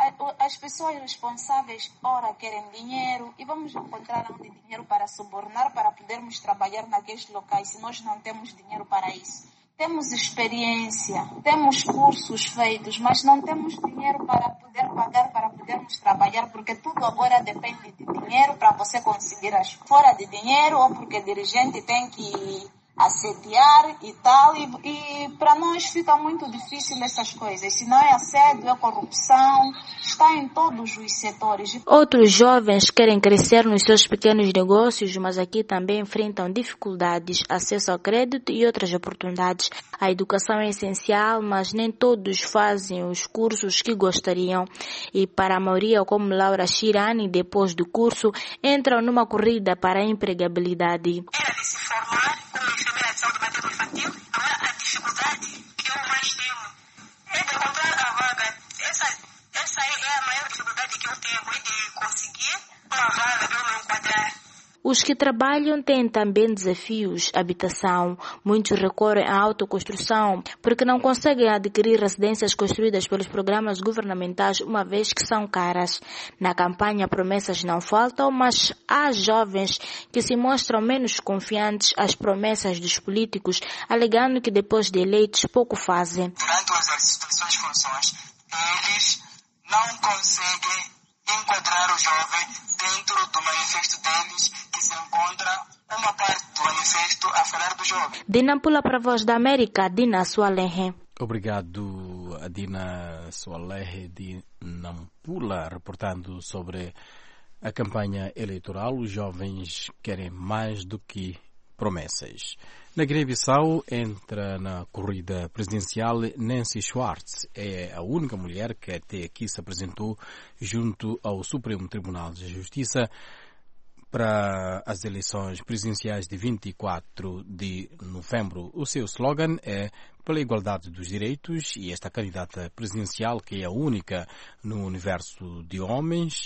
as pessoas responsáveis, ora, querem dinheiro e vamos encontrar onde dinheiro para subornar, para podermos trabalhar naqueles locais, se nós não temos dinheiro para isso. temos experiência, temos cursos feitos, mas não temos dinheiro para poder pagar, para podermos trabalhar, porque tudo agora depende de dinheiro para você conseguir as fora de dinheiro, ou porque o dirigente tem que assediar e tal, e para nós fica muito difícil essas coisas. Se não é assédio, é corrupção, está em todos os setores. Outros jovens querem crescer nos seus pequenos negócios, mas aqui também enfrentam dificuldades, acesso ao crédito e outras oportunidades. A educação é essencial, mas nem todos fazem os cursos que gostariam. E para a maioria, como Laura Shirani, depois do curso, entram numa corrida para a empregabilidade. Os que trabalham têm também desafios, habitação. Muitos recorrem à autoconstrução porque não conseguem adquirir residências construídas pelos programas governamentais, uma vez que são caras. Na campanha, promessas não faltam, mas há jovens que se mostram menos confiantes às promessas dos políticos, alegando que depois de eleitos pouco fazem. Durante as funções, eles não conseguem enquadrar o jovem dentro do manifesto deles, que se encontra uma parte do manifesto a falar do jovem. De Nampula para a Voz da América, Dina Sualehe. Obrigado, Adina Sualehe de Nampula, reportando sobre a campanha eleitoral. Os jovens querem mais do que promessas. Na Guiné-Bissau entra na corrida presidencial Nancy Schwartz. É a única mulher que até aqui se apresentou junto ao Supremo Tribunal de Justiça para as eleições presidenciais de 24 de novembro. O seu slogan é pela igualdade dos direitos, e esta candidata presidencial, que é a única no universo de homens,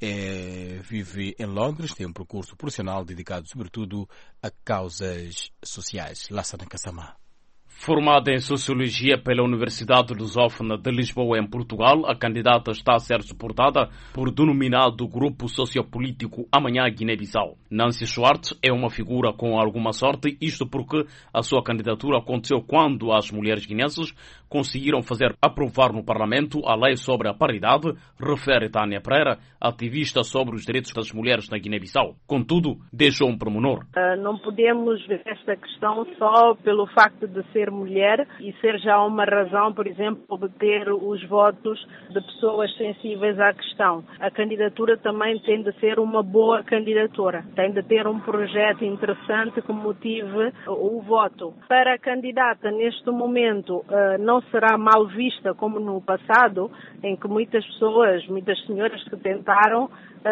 vive em Londres, tem um percurso profissional dedicado sobretudo a causas sociais. Lassana Kassamá. Formada em Sociologia pela Universidade Lusófona de Lisboa, em Portugal, a candidata está a ser suportada por denominado Grupo Sociopolítico Amanhã Guiné-Bissau. Nancy Schwartz é uma figura com alguma sorte, isto porque a sua candidatura aconteceu quando as mulheres guinenses conseguiram fazer aprovar no Parlamento a lei sobre a paridade, refere Tânia Pereira, ativista sobre os direitos das mulheres na Guiné-Bissau. Contudo, deixou um pormenor. Não podemos ver esta questão só pelo facto de ser mulher e ser já uma razão, por exemplo, obter os votos de pessoas sensíveis à questão. A candidatura também tem de ser uma boa candidatura, tem de ter um projeto interessante que motive o voto. Para a candidata, neste momento, não será mal vista como no passado, em que muitas pessoas, muitas senhoras que tentaram,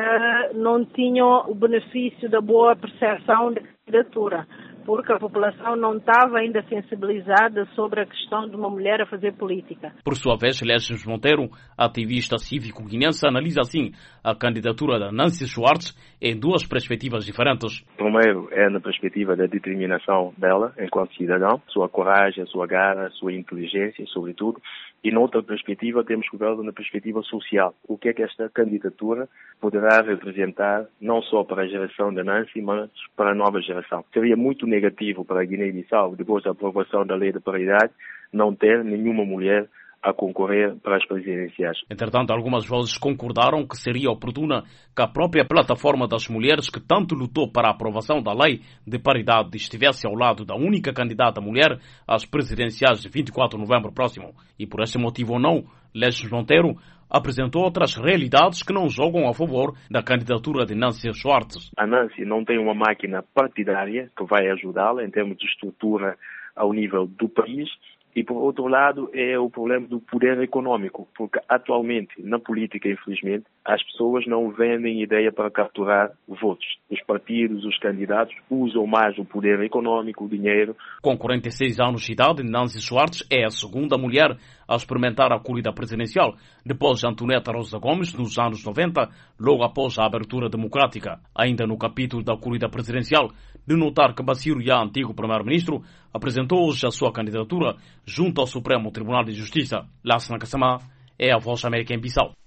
não tinham o benefício da boa percepção da candidatura, porque a população não estava ainda sensibilizada sobre a questão de uma mulher a fazer política. Por sua vez, Lésbios Monteiro, ativista cívico-guinense, analisa assim a candidatura da Nancy Schwartz em duas perspectivas diferentes. Primeiro é na perspectiva da determinação dela enquanto cidadão, sua coragem, sua garra, sua inteligência, sobretudo. E noutra perspectiva temos que ver na perspectiva social. O que é que esta candidatura poderá representar não só para a geração da Nancy, mas para a nova geração. Seria muito negativo para a Guiné-Bissau, depois da aprovação da lei de paridade, não ter nenhuma mulher a concorrer para as presidenciais. Entretanto, algumas vozes concordaram que seria oportuna que a própria plataforma das mulheres, que tanto lutou para a aprovação da lei de paridade, estivesse ao lado da única candidata mulher às presidenciais de 24 de novembro próximo. E por este motivo ou não, Lésbios Monteiro apresentou outras realidades que não jogam a favor da candidatura de Nancy Schwartz. A Nancy não tem uma máquina partidária que vai ajudá-la em termos de estrutura ao nível do país. E, por outro lado, é o problema do poder econômico, porque atualmente, na política, infelizmente, as pessoas não vendem ideia para capturar votos. Os partidos, os candidatos, usam mais o poder econômico, o dinheiro. Com 46 anos de idade, Nancy Schwartz é a segunda mulher a experimentar a corrida presidencial, depois de Antoneta Rosa Gomes, nos anos 90, logo após a abertura democrática. Ainda no capítulo da corrida presidencial, de notar que Bassirou Ia, antigo primeiro-ministro, apresentou hoje a sua candidatura junto ao Supremo Tribunal de Justiça. Lassana Kassamá é a Voz da América em Bissau.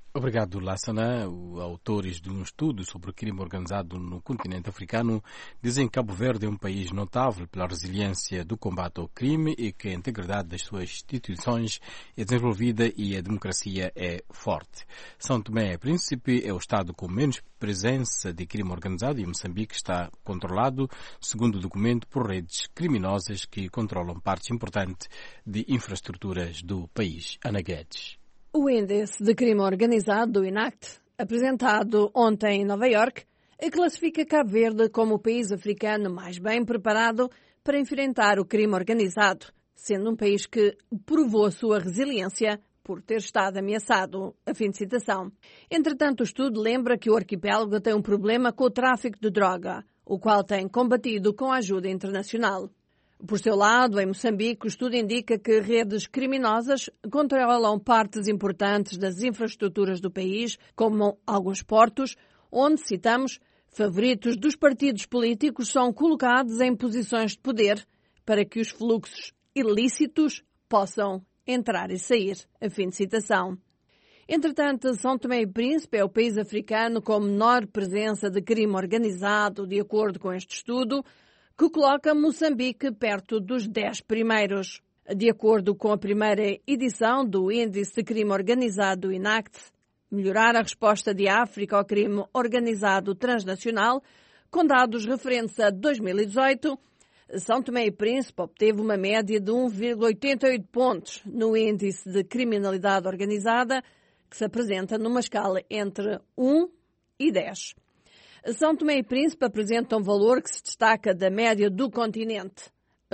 Obrigado, Lassana. Autores de um estudo sobre o crime organizado no continente africano dizem que Cabo Verde é um país notável pela resiliência do combate ao crime e que a integridade das suas instituições é desenvolvida e a democracia é forte. São Tomé e Príncipe é o estado com menos presença de crime organizado e Moçambique está controlado, segundo o documento, por redes criminosas que controlam partes importantes de infraestruturas do país. Ana Guedes. O índice de crime organizado do INACT, apresentado ontem em Nova Iorque, classifica Cabo Verde como o país africano mais bem preparado para enfrentar o crime organizado, sendo um país que provou a sua resiliência por ter estado ameaçado. A fim de citação. Entretanto, o estudo lembra que o arquipélago tem um problema com o tráfico de droga, o qual tem combatido com a ajuda internacional. Por seu lado, em Moçambique, o estudo indica que redes criminosas controlam partes importantes das infraestruturas do país, como alguns portos, onde, citamos, favoritos dos partidos políticos são colocados em posições de poder para que os fluxos ilícitos possam entrar e sair. A fim de citação. Entretanto, São Tomé e Príncipe é o país africano com menor presença de crime organizado, de acordo com este estudo, que coloca Moçambique perto dos 10 primeiros. De acordo com a primeira edição do Índice de Crime Organizado do INACT, melhorar a resposta de África ao crime organizado transnacional, com dados referentes a 2018, São Tomé e Príncipe obteve uma média de 1,88 pontos no Índice de Criminalidade Organizada, que se apresenta numa escala entre 1 e 10. São Tomé e Príncipe apresenta um valor que se destaca da média do continente, a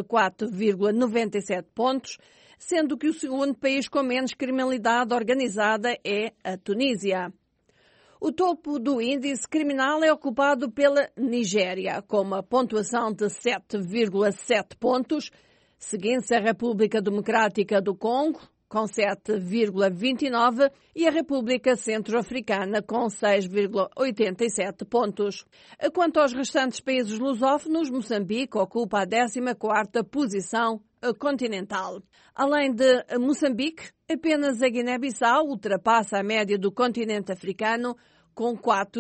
4,97 pontos, sendo que o segundo país com menos criminalidade organizada é a Tunísia. O topo do índice criminal é ocupado pela Nigéria, com uma pontuação de 7,7 pontos, seguindo-se a República Democrática do Congo, com 7,29 e a República Centro-Africana com 6,87 pontos. Quanto aos restantes países lusófonos, Moçambique ocupa a 14ª posição continental. Além de Moçambique, apenas a Guiné-Bissau ultrapassa a média do continente africano com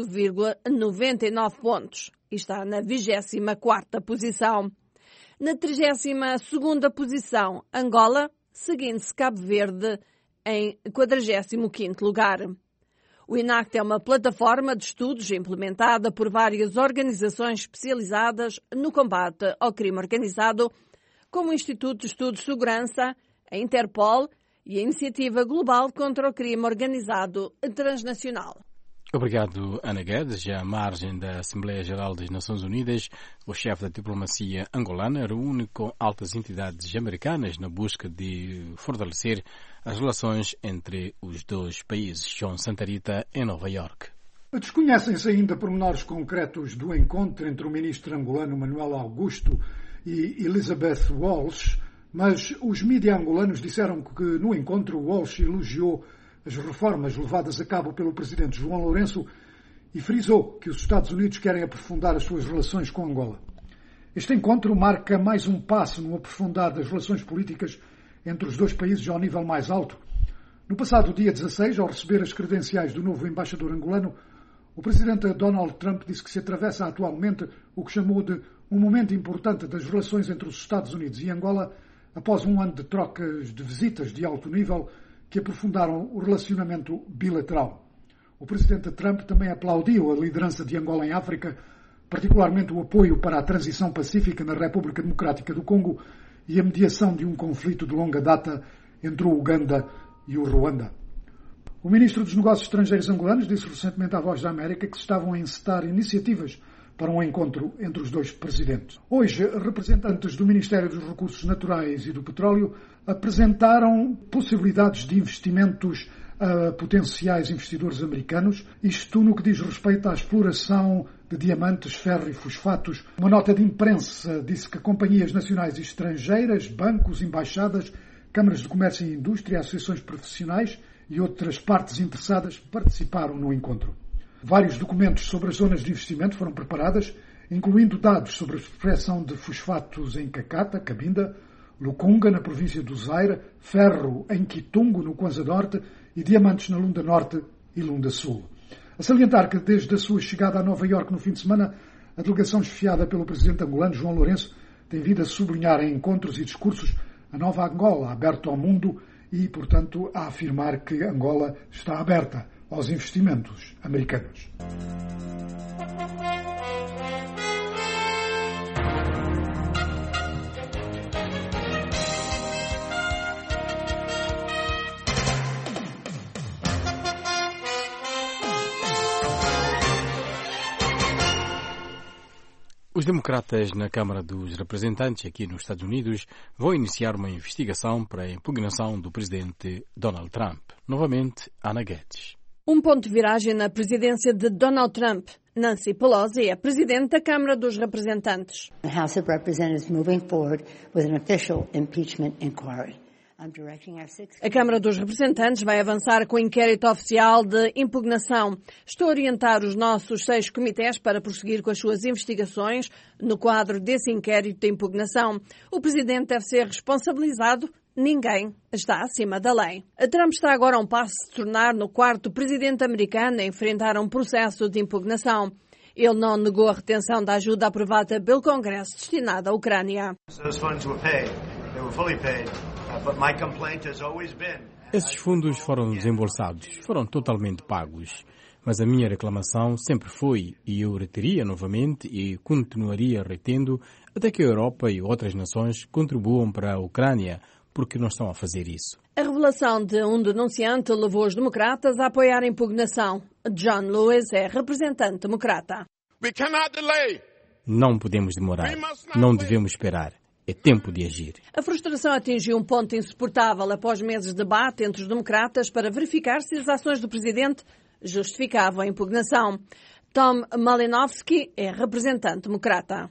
4,99 pontos e está na 24ª posição. Na 32ª posição, Angola, seguindo-se Cabo Verde em 45º lugar. O INACT é uma plataforma de estudos implementada por várias organizações especializadas no combate ao crime organizado, como o Instituto de Estudos de Segurança, a Interpol e a Iniciativa Global contra o Crime Organizado Transnacional. Obrigado, Ana Guedes. Já à margem da Assembleia Geral das Nações Unidas, o chefe da diplomacia angolana reúne com altas entidades americanas na busca de fortalecer as relações entre os dois países. João Santarita, em Nova Iorque. Desconhecem-se ainda pormenores concretos do encontro entre o ministro angolano Manuel Augusto e Elizabeth Walsh, mas os mídias angolanos disseram que no encontro Walsh elogiou as reformas levadas a cabo pelo presidente João Lourenço e frisou que os Estados Unidos querem aprofundar as suas relações com Angola. Este encontro marca mais um passo no aprofundar das relações políticas entre os dois países ao nível mais alto. No passado dia 16, ao receber as credenciais do novo embaixador angolano, o presidente Donald Trump disse que se atravessa atualmente o que chamou de um momento importante das relações entre os Estados Unidos e Angola após um ano de trocas de visitas de alto nível que aprofundaram o relacionamento bilateral. O presidente Trump também aplaudiu a liderança de Angola em África, particularmente o apoio para a transição pacífica na República Democrática do Congo e a mediação de um conflito de longa data entre o Uganda e o Ruanda. O ministro dos Negócios Estrangeiros angolanos disse recentemente à Voz da América que se estavam a encetar iniciativas para um encontro entre os dois presidentes. Hoje, representantes do Ministério dos Recursos Naturais e do Petróleo apresentaram possibilidades de investimentos a potenciais investidores americanos, isto no que diz respeito à exploração de diamantes, ferro e fosfatos. Uma nota de imprensa disse que companhias nacionais e estrangeiras, bancos, embaixadas, câmaras de comércio e indústria, associações profissionais e outras partes interessadas participaram no encontro. Vários documentos sobre as zonas de investimento foram preparadas, incluindo dados sobre a extração de fosfatos em Cacata, Cabinda, Lucunga, na província do Zaire, ferro em Quitungo, no Kwanza Norte, e diamantes na Lunda Norte, e Lunda Sul. A salientar que desde a sua chegada a Nova Iorque no fim de semana, a delegação chefiada pelo presidente angolano João Lourenço tem vindo a sublinhar em encontros e discursos a nova Angola aberta ao mundo e, portanto, a afirmar que Angola está aberta aos investimentos americanos. Os democratas na Câmara dos Representantes, aqui nos Estados Unidos, vão iniciar uma investigação para a impugnação do presidente Donald Trump. Novamente, Ana Guedes. Um ponto de viragem na presidência de Donald Trump. Nancy Pelosi é presidente da Câmara dos Representantes. The House of Representatives moving forward with an official impeachment inquiry. A Câmara dos Representantes vai avançar com o inquérito oficial de impugnação. Estou a orientar os nossos 6 comitês para prosseguir com as suas investigações no quadro desse inquérito de impugnação. O Presidente deve ser responsabilizado. Ninguém está acima da lei. Trump está agora a um passo de se tornar no 4º Presidente americano a enfrentar um processo de impugnação. Ele não negou a retenção da ajuda aprovada pelo Congresso destinada à Ucrânia. Esses fundos foram desembolsados, foram totalmente pagos. Mas a minha reclamação sempre foi, e eu reteria novamente e continuaria retendo, até que a Europa e outras nações contribuam para a Ucrânia, porque não estão a fazer isso. A revelação de um denunciante levou os democratas a apoiar a impugnação. John Lewis é representante democrata. Não podemos demorar, não devemos esperar. É tempo de agir. A frustração atingiu um ponto insuportável após meses de debate entre os democratas para verificar se as ações do presidente justificavam a impugnação. Tom Malinowski é representante democrata.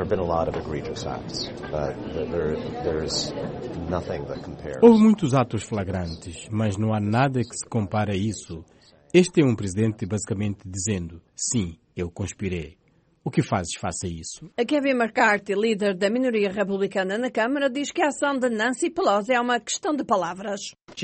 Houve muitos atos flagrantes, mas não há nada que se compare a isso. Este é um presidente basicamente dizendo, sim, eu conspirei. O que fazes face a isso? Kevin McCarthy, líder da minoria republicana na Câmara, diz que a ação de Nancy Pelosi é uma questão de palavras.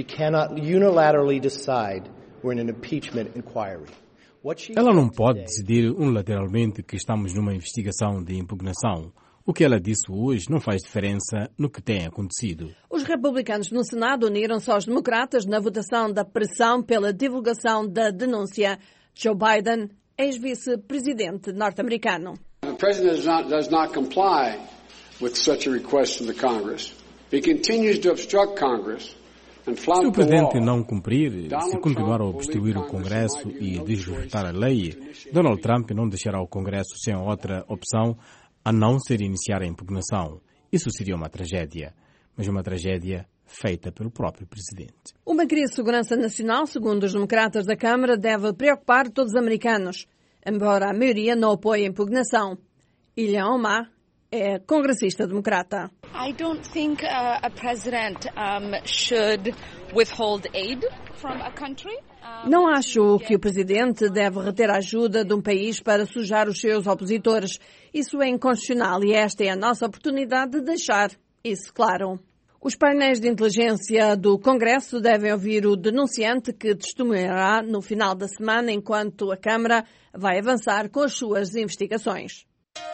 Ela não pode decidir unilateralmente que estamos numa investigação de impugnação. O que ela disse hoje não faz diferença no que tem acontecido. Os republicanos no Senado uniram-se aos democratas na votação da pressão pela divulgação da denúncia. Joe Biden, ex-vice-presidente norte-americano. The president does not comply with such a request from the Congress. He continues to obstruct Congress. Se o presidente não cumprir, se continuar a obstruir o Congresso e desrespeitar a lei, Donald Trump não deixará o Congresso sem outra opção a não ser iniciar a impugnação. Isso seria uma tragédia, mas uma tragédia feita pelo próprio presidente. Uma crise de segurança nacional, segundo os democratas da Câmara, deve preocupar todos os americanos, embora a maioria não apoie a impugnação. Ilhan Omar é congressista democrata. I don't think a president should withhold aid from a country. Não acho que o presidente deve reter a ajuda de um país para sujar os seus opositores. Isso é inconstitucional e esta é a nossa oportunidade de deixar isso claro. Os painéis de inteligência do Congresso devem ouvir o denunciante que testemunhará no final da semana enquanto a Câmara vai avançar com as suas investigações.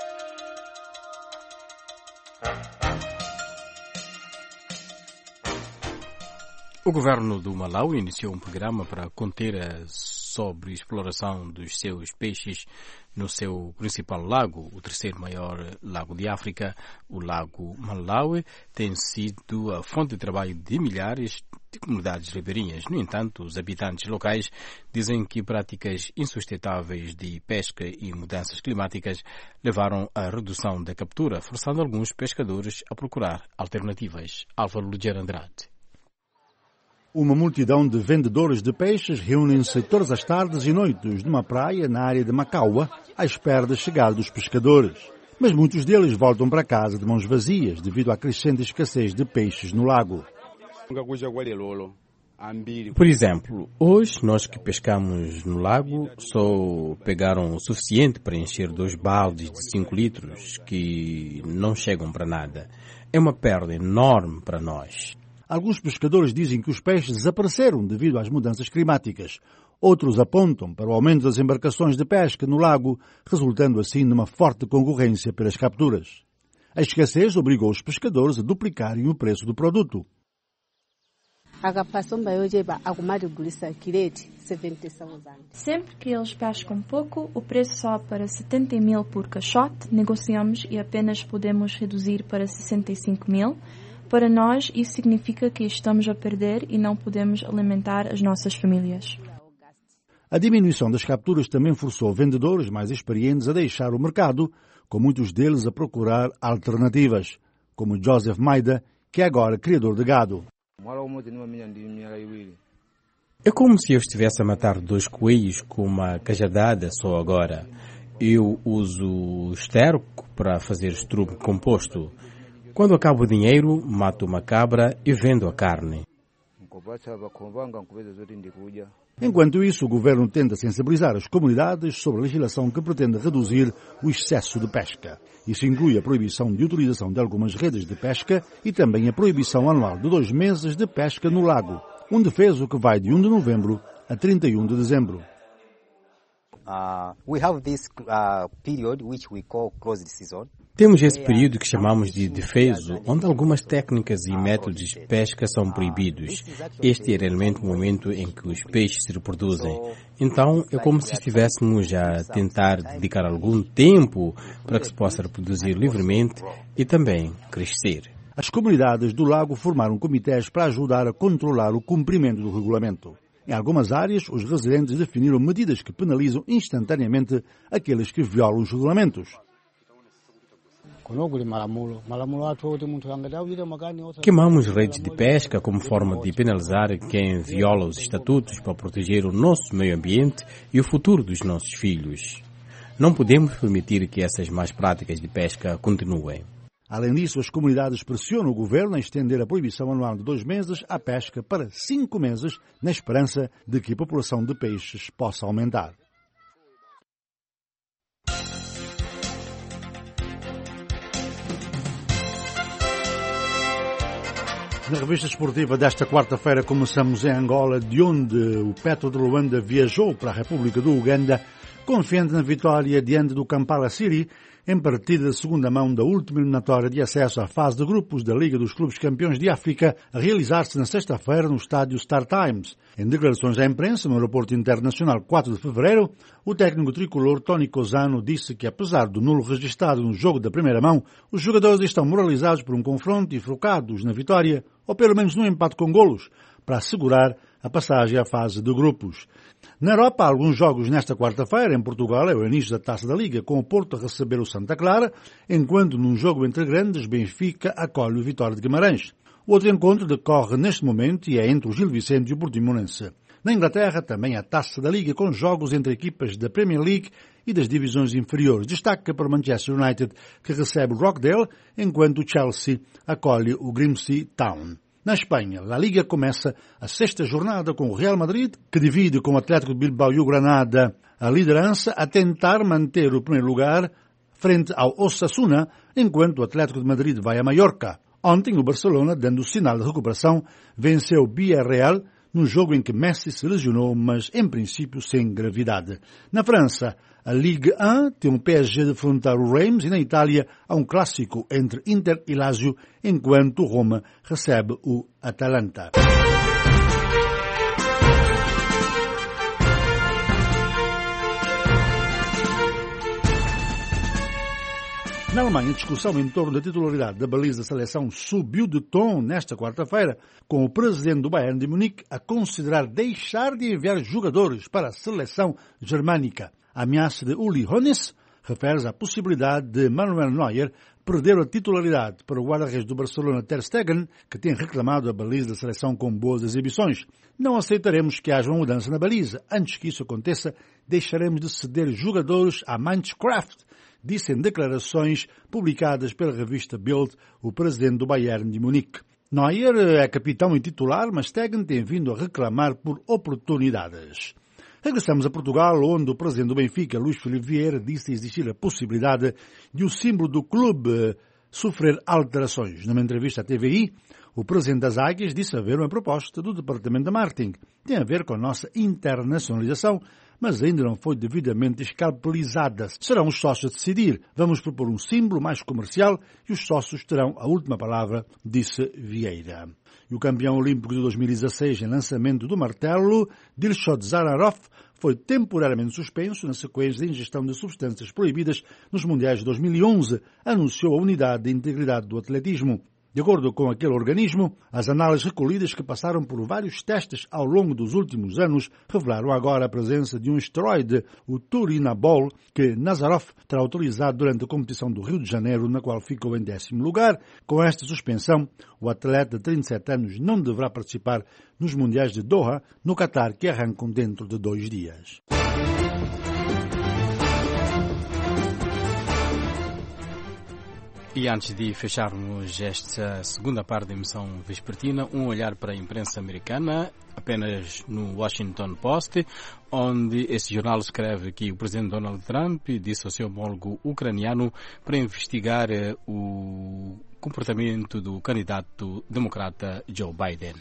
O governo do Malawi iniciou um programa para conter a sobreexploração dos seus peixes no seu principal lago, o terceiro maior lago de África. O lago Malawi tem sido a fonte de trabalho de milhares de comunidades ribeirinhas. No entanto, os habitantes locais dizem que práticas insustentáveis de pesca e mudanças climáticas levaram à redução da captura, forçando alguns pescadores a procurar alternativas. Álvaro Luger Andrade. Uma multidão de vendedores de peixes reúnem-se todas as tardes e noites numa praia na área de Macaua, à espera da chegada dos pescadores. Mas muitos deles voltam para casa de mãos vazias devido à crescente escassez de peixes no lago. Por exemplo, hoje nós que pescamos no lago só pegaram o suficiente para encher 2 baldes de 5 litros que não chegam para nada. É uma perda enorme para nós. Alguns pescadores dizem que os peixes desapareceram devido às mudanças climáticas. Outros apontam para o aumento das embarcações de pesca no lago, resultando assim numa forte concorrência pelas capturas. A escassez obrigou os pescadores a duplicarem o preço do produto. Sempre que eles pescam pouco, o preço sobe para 70 mil por caixote, negociamos e apenas podemos reduzir para 65 mil. Para nós, isso significa que estamos a perder e não podemos alimentar as nossas famílias. A diminuição das capturas também forçou vendedores mais experientes a deixar o mercado, com muitos deles a procurar alternativas, como Joseph Maida, que é agora criador de gado. É como se eu estivesse a matar 2 coelhos com uma cajadada só agora. Eu uso esterco para fazer estrume composto. Quando acabo o dinheiro, mato uma cabra e vendo a carne. Enquanto isso, o governo tenta sensibilizar as comunidades sobre a legislação que pretende reduzir o excesso de pesca. Isso inclui a proibição de utilização de algumas redes de pesca e também a proibição anual de 2 meses de pesca no lago, um defeso que vai de 1 de novembro a 31 de dezembro. Temos esse período que chamamos de defeso, onde algumas técnicas e métodos de pesca são proibidos. Este é realmente o momento em que os peixes se reproduzem. Então, é como se estivéssemos a tentar dedicar algum tempo para que se possa reproduzir livremente e também crescer. As comunidades do lago formaram comitês para ajudar a controlar o cumprimento do regulamento. Em algumas áreas, os residentes definiram medidas que penalizam instantaneamente aqueles que violam os regulamentos. Queimamos redes de pesca como forma de penalizar quem viola os estatutos para proteger o nosso meio ambiente e o futuro dos nossos filhos. Não podemos permitir que essas más práticas de pesca continuem. Além disso, as comunidades pressionam o governo a estender a proibição anual de 2 meses à pesca para 5 meses, na esperança de que a população de peixes possa aumentar. Na revista esportiva desta quarta-feira começamos em Angola, de onde o Petro de Luanda viajou para a República do Uganda, confiante na vitória diante do Kampala City, em partida de segunda mão da última eliminatória de acesso à fase de grupos da Liga dos Clubes Campeões de África, a realizar-se na sexta-feira no estádio Star Times. Em declarações à imprensa no aeroporto internacional 4 de fevereiro, o técnico tricolor Tony Cozano disse que, apesar do nulo registrado no jogo da primeira mão, os jogadores estão moralizados por um confronto e focados na vitória, ou pelo menos no empate com golos, para assegurar a passagem à fase de grupos. Na Europa, há alguns jogos nesta quarta-feira. Em Portugal é o início da Taça da Liga, com o Porto a receber o Santa Clara, enquanto num jogo entre grandes, Benfica acolhe o Vitória de Guimarães. O outro encontro decorre neste momento e é entre o Gil Vicente e o Portimonense. Na Inglaterra, também a Taça da Liga, com jogos entre equipas da Premier League e das divisões inferiores. Destaca para o Manchester United, que recebe o Rochdale, enquanto o Chelsea acolhe o Grimsby Town. Na Espanha, a Liga começa a 6ª jornada com o Real Madrid, que divide com o Atlético de Bilbao e o Granada a liderança, a tentar manter o primeiro lugar frente ao Osasuna, enquanto o Atlético de Madrid vai a Mallorca. Ontem, o Barcelona, dando sinal de recuperação, venceu o Villarreal num jogo em que Messi se lesionou, mas em princípio sem gravidade. Na França, a Ligue 1 tem um PSG de defrontar o Reims e na Itália há um clássico entre Inter e Lazio, enquanto Roma recebe o Atalanta. Na Alemanha, a discussão em torno da titularidade da baliza da seleção subiu de tom nesta quarta-feira, com o presidente do Bayern de Munique a considerar deixar de enviar jogadores para a seleção germânica. A ameaça de Uli Hoeneß refere-se à possibilidade de Manuel Neuer perder a titularidade para o guarda-redes do Barcelona Ter Stegen, que tem reclamado a baliza da seleção com boas exibições. Não aceitaremos que haja uma mudança na baliza. Antes que isso aconteça, deixaremos de ceder jogadores à Mannschaft, disse em declarações publicadas pela revista Bild o presidente do Bayern de Munique. Neuer é capitão e titular, mas Stegen tem vindo a reclamar por oportunidades. Regressamos a Portugal, onde o presidente do Benfica, Luís Filipe Vieira, disse existir a possibilidade de o símbolo do clube sofrer alterações. Numa entrevista à TVI, O presidente das Águias disse haver uma proposta do Departamento de Marketing. Tem a ver com a nossa internacionalização, mas ainda não foi devidamente escalpelizada. Serão os sócios a decidir. Vamos propor um símbolo mais comercial e os sócios terão a última palavra, disse Vieira. E o campeão olímpico de 2016 em lançamento do martelo, Dilshot Zararov, foi temporariamente suspenso na sequência da ingestão de substâncias proibidas nos Mundiais de 2011, anunciou a Unidade de Integridade do Atletismo. De acordo com aquele organismo, as análises recolhidas que passaram por vários testes ao longo dos últimos anos revelaram agora a presença de um esteroide, o turinabol, que Nazarov terá utilizado durante a competição do Rio de Janeiro, na qual ficou em 10º lugar. Com esta suspensão, o atleta de 37 anos não deverá participar nos Mundiais de Doha, no Catar, que arrancam dentro de 2 dias. E antes de fecharmos esta segunda parte da emissão vespertina, um olhar para a imprensa americana, apenas no Washington Post, onde esse jornal escreve que o presidente Donald Trump disse ao seu homólogo ucraniano para investigar o comportamento do candidato democrata Joe Biden.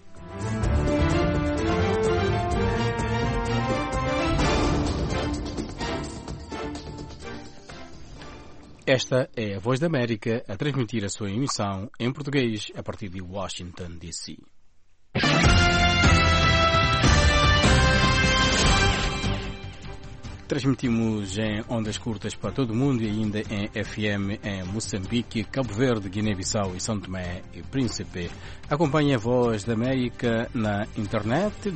Esta é a Voz da América a transmitir a sua emissão em português a partir de Washington, D.C. Transmitimos em ondas curtas para todo o mundo e ainda em FM em Moçambique, Cabo Verde, Guiné-Bissau e São Tomé e Príncipe. Acompanhe a Voz da América na internet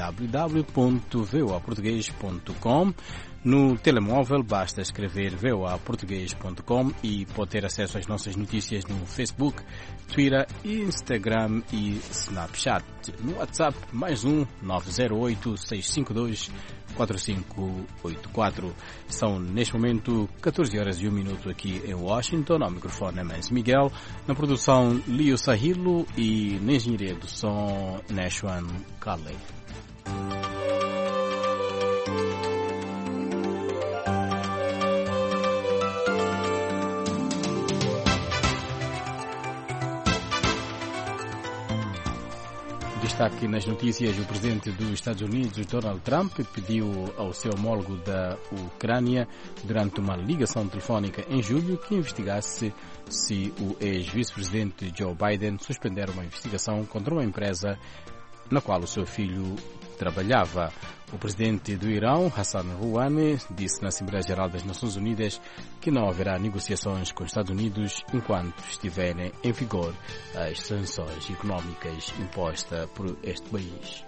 www.voaportugues.com. No telemóvel basta escrever voaportugues.com e pode ter acesso às nossas notícias no Facebook, Twitter, Instagram e Snapchat. No WhatsApp, mais 908-652-4584. São, neste momento, 14 horas e 1 minuto aqui em Washington. Ao microfone é Mans Miguel. Na produção, Lio Sahilo e na engenharia do som, Nashwan Carley. Destaque nas notícias: o presidente dos Estados Unidos, Donald Trump, pediu ao seu homólogo da Ucrânia, durante uma ligação telefónica em julho, que investigasse se o ex-vice-presidente Joe Biden suspender uma investigação contra uma empresa na qual o seu filho trabalhava. O presidente do Irão, Hassan Rouhani, disse na Assembleia Geral das Nações Unidas que não haverá negociações com os Estados Unidos enquanto estiverem em vigor as sanções económicas impostas por este país.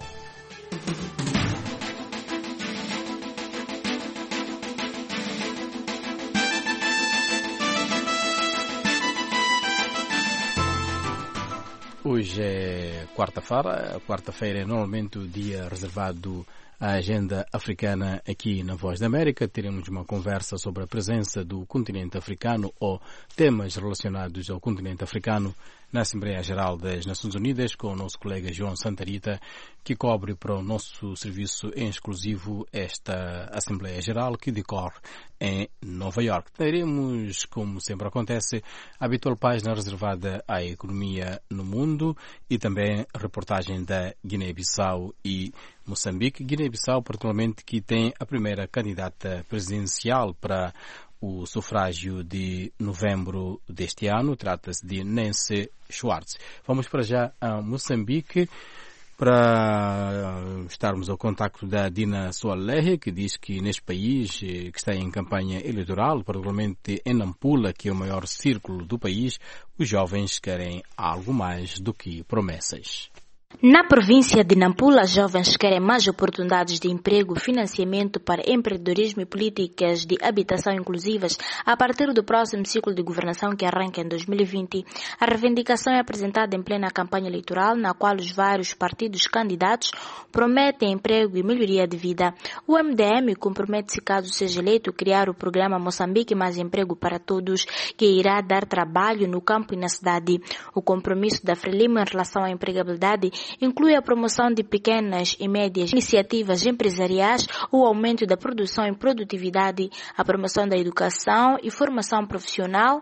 Hoje é quarta-feira. Quarta-feira é normalmente o dia reservado à agenda africana aqui na Voz da América. Teremos uma conversa sobre a presença do continente africano ou temas relacionados ao continente africano na Assembleia Geral das Nações Unidas com o nosso colega João Santarita, que cobre para o nosso serviço em exclusivo esta Assembleia Geral que decorre em Nova York. Teremos, como sempre acontece, a habitual página reservada à economia no mundo e também a reportagem da Guiné-Bissau e Moçambique. Guiné-Bissau, particularmente, que tem a primeira candidata presidencial para o sufrágio de novembro deste ano. Trata-se de Nancy Schwartz. Vamos para já a Moçambique para estarmos ao contacto da Dina Soalerre, que diz que neste país, que está em campanha eleitoral, particularmente em Nampula, que é o maior círculo do país, os jovens querem algo mais do que promessas. Na província de Nampula, jovens querem mais oportunidades de emprego, financiamento para empreendedorismo e políticas de habitação inclusivas a partir do próximo ciclo de governação que arranca em 2020. A reivindicação é apresentada em plena campanha eleitoral, na qual os vários partidos candidatos prometem emprego e melhoria de vida. O MDM compromete-se, caso seja eleito, criar o programa Moçambique Mais Emprego para Todos, que irá dar trabalho no campo e na cidade. O compromisso da Frelimo em relação à empregabilidade inclui a promoção de pequenas e médias iniciativas empresariais, o aumento da produção e produtividade, a promoção da educação e formação profissional,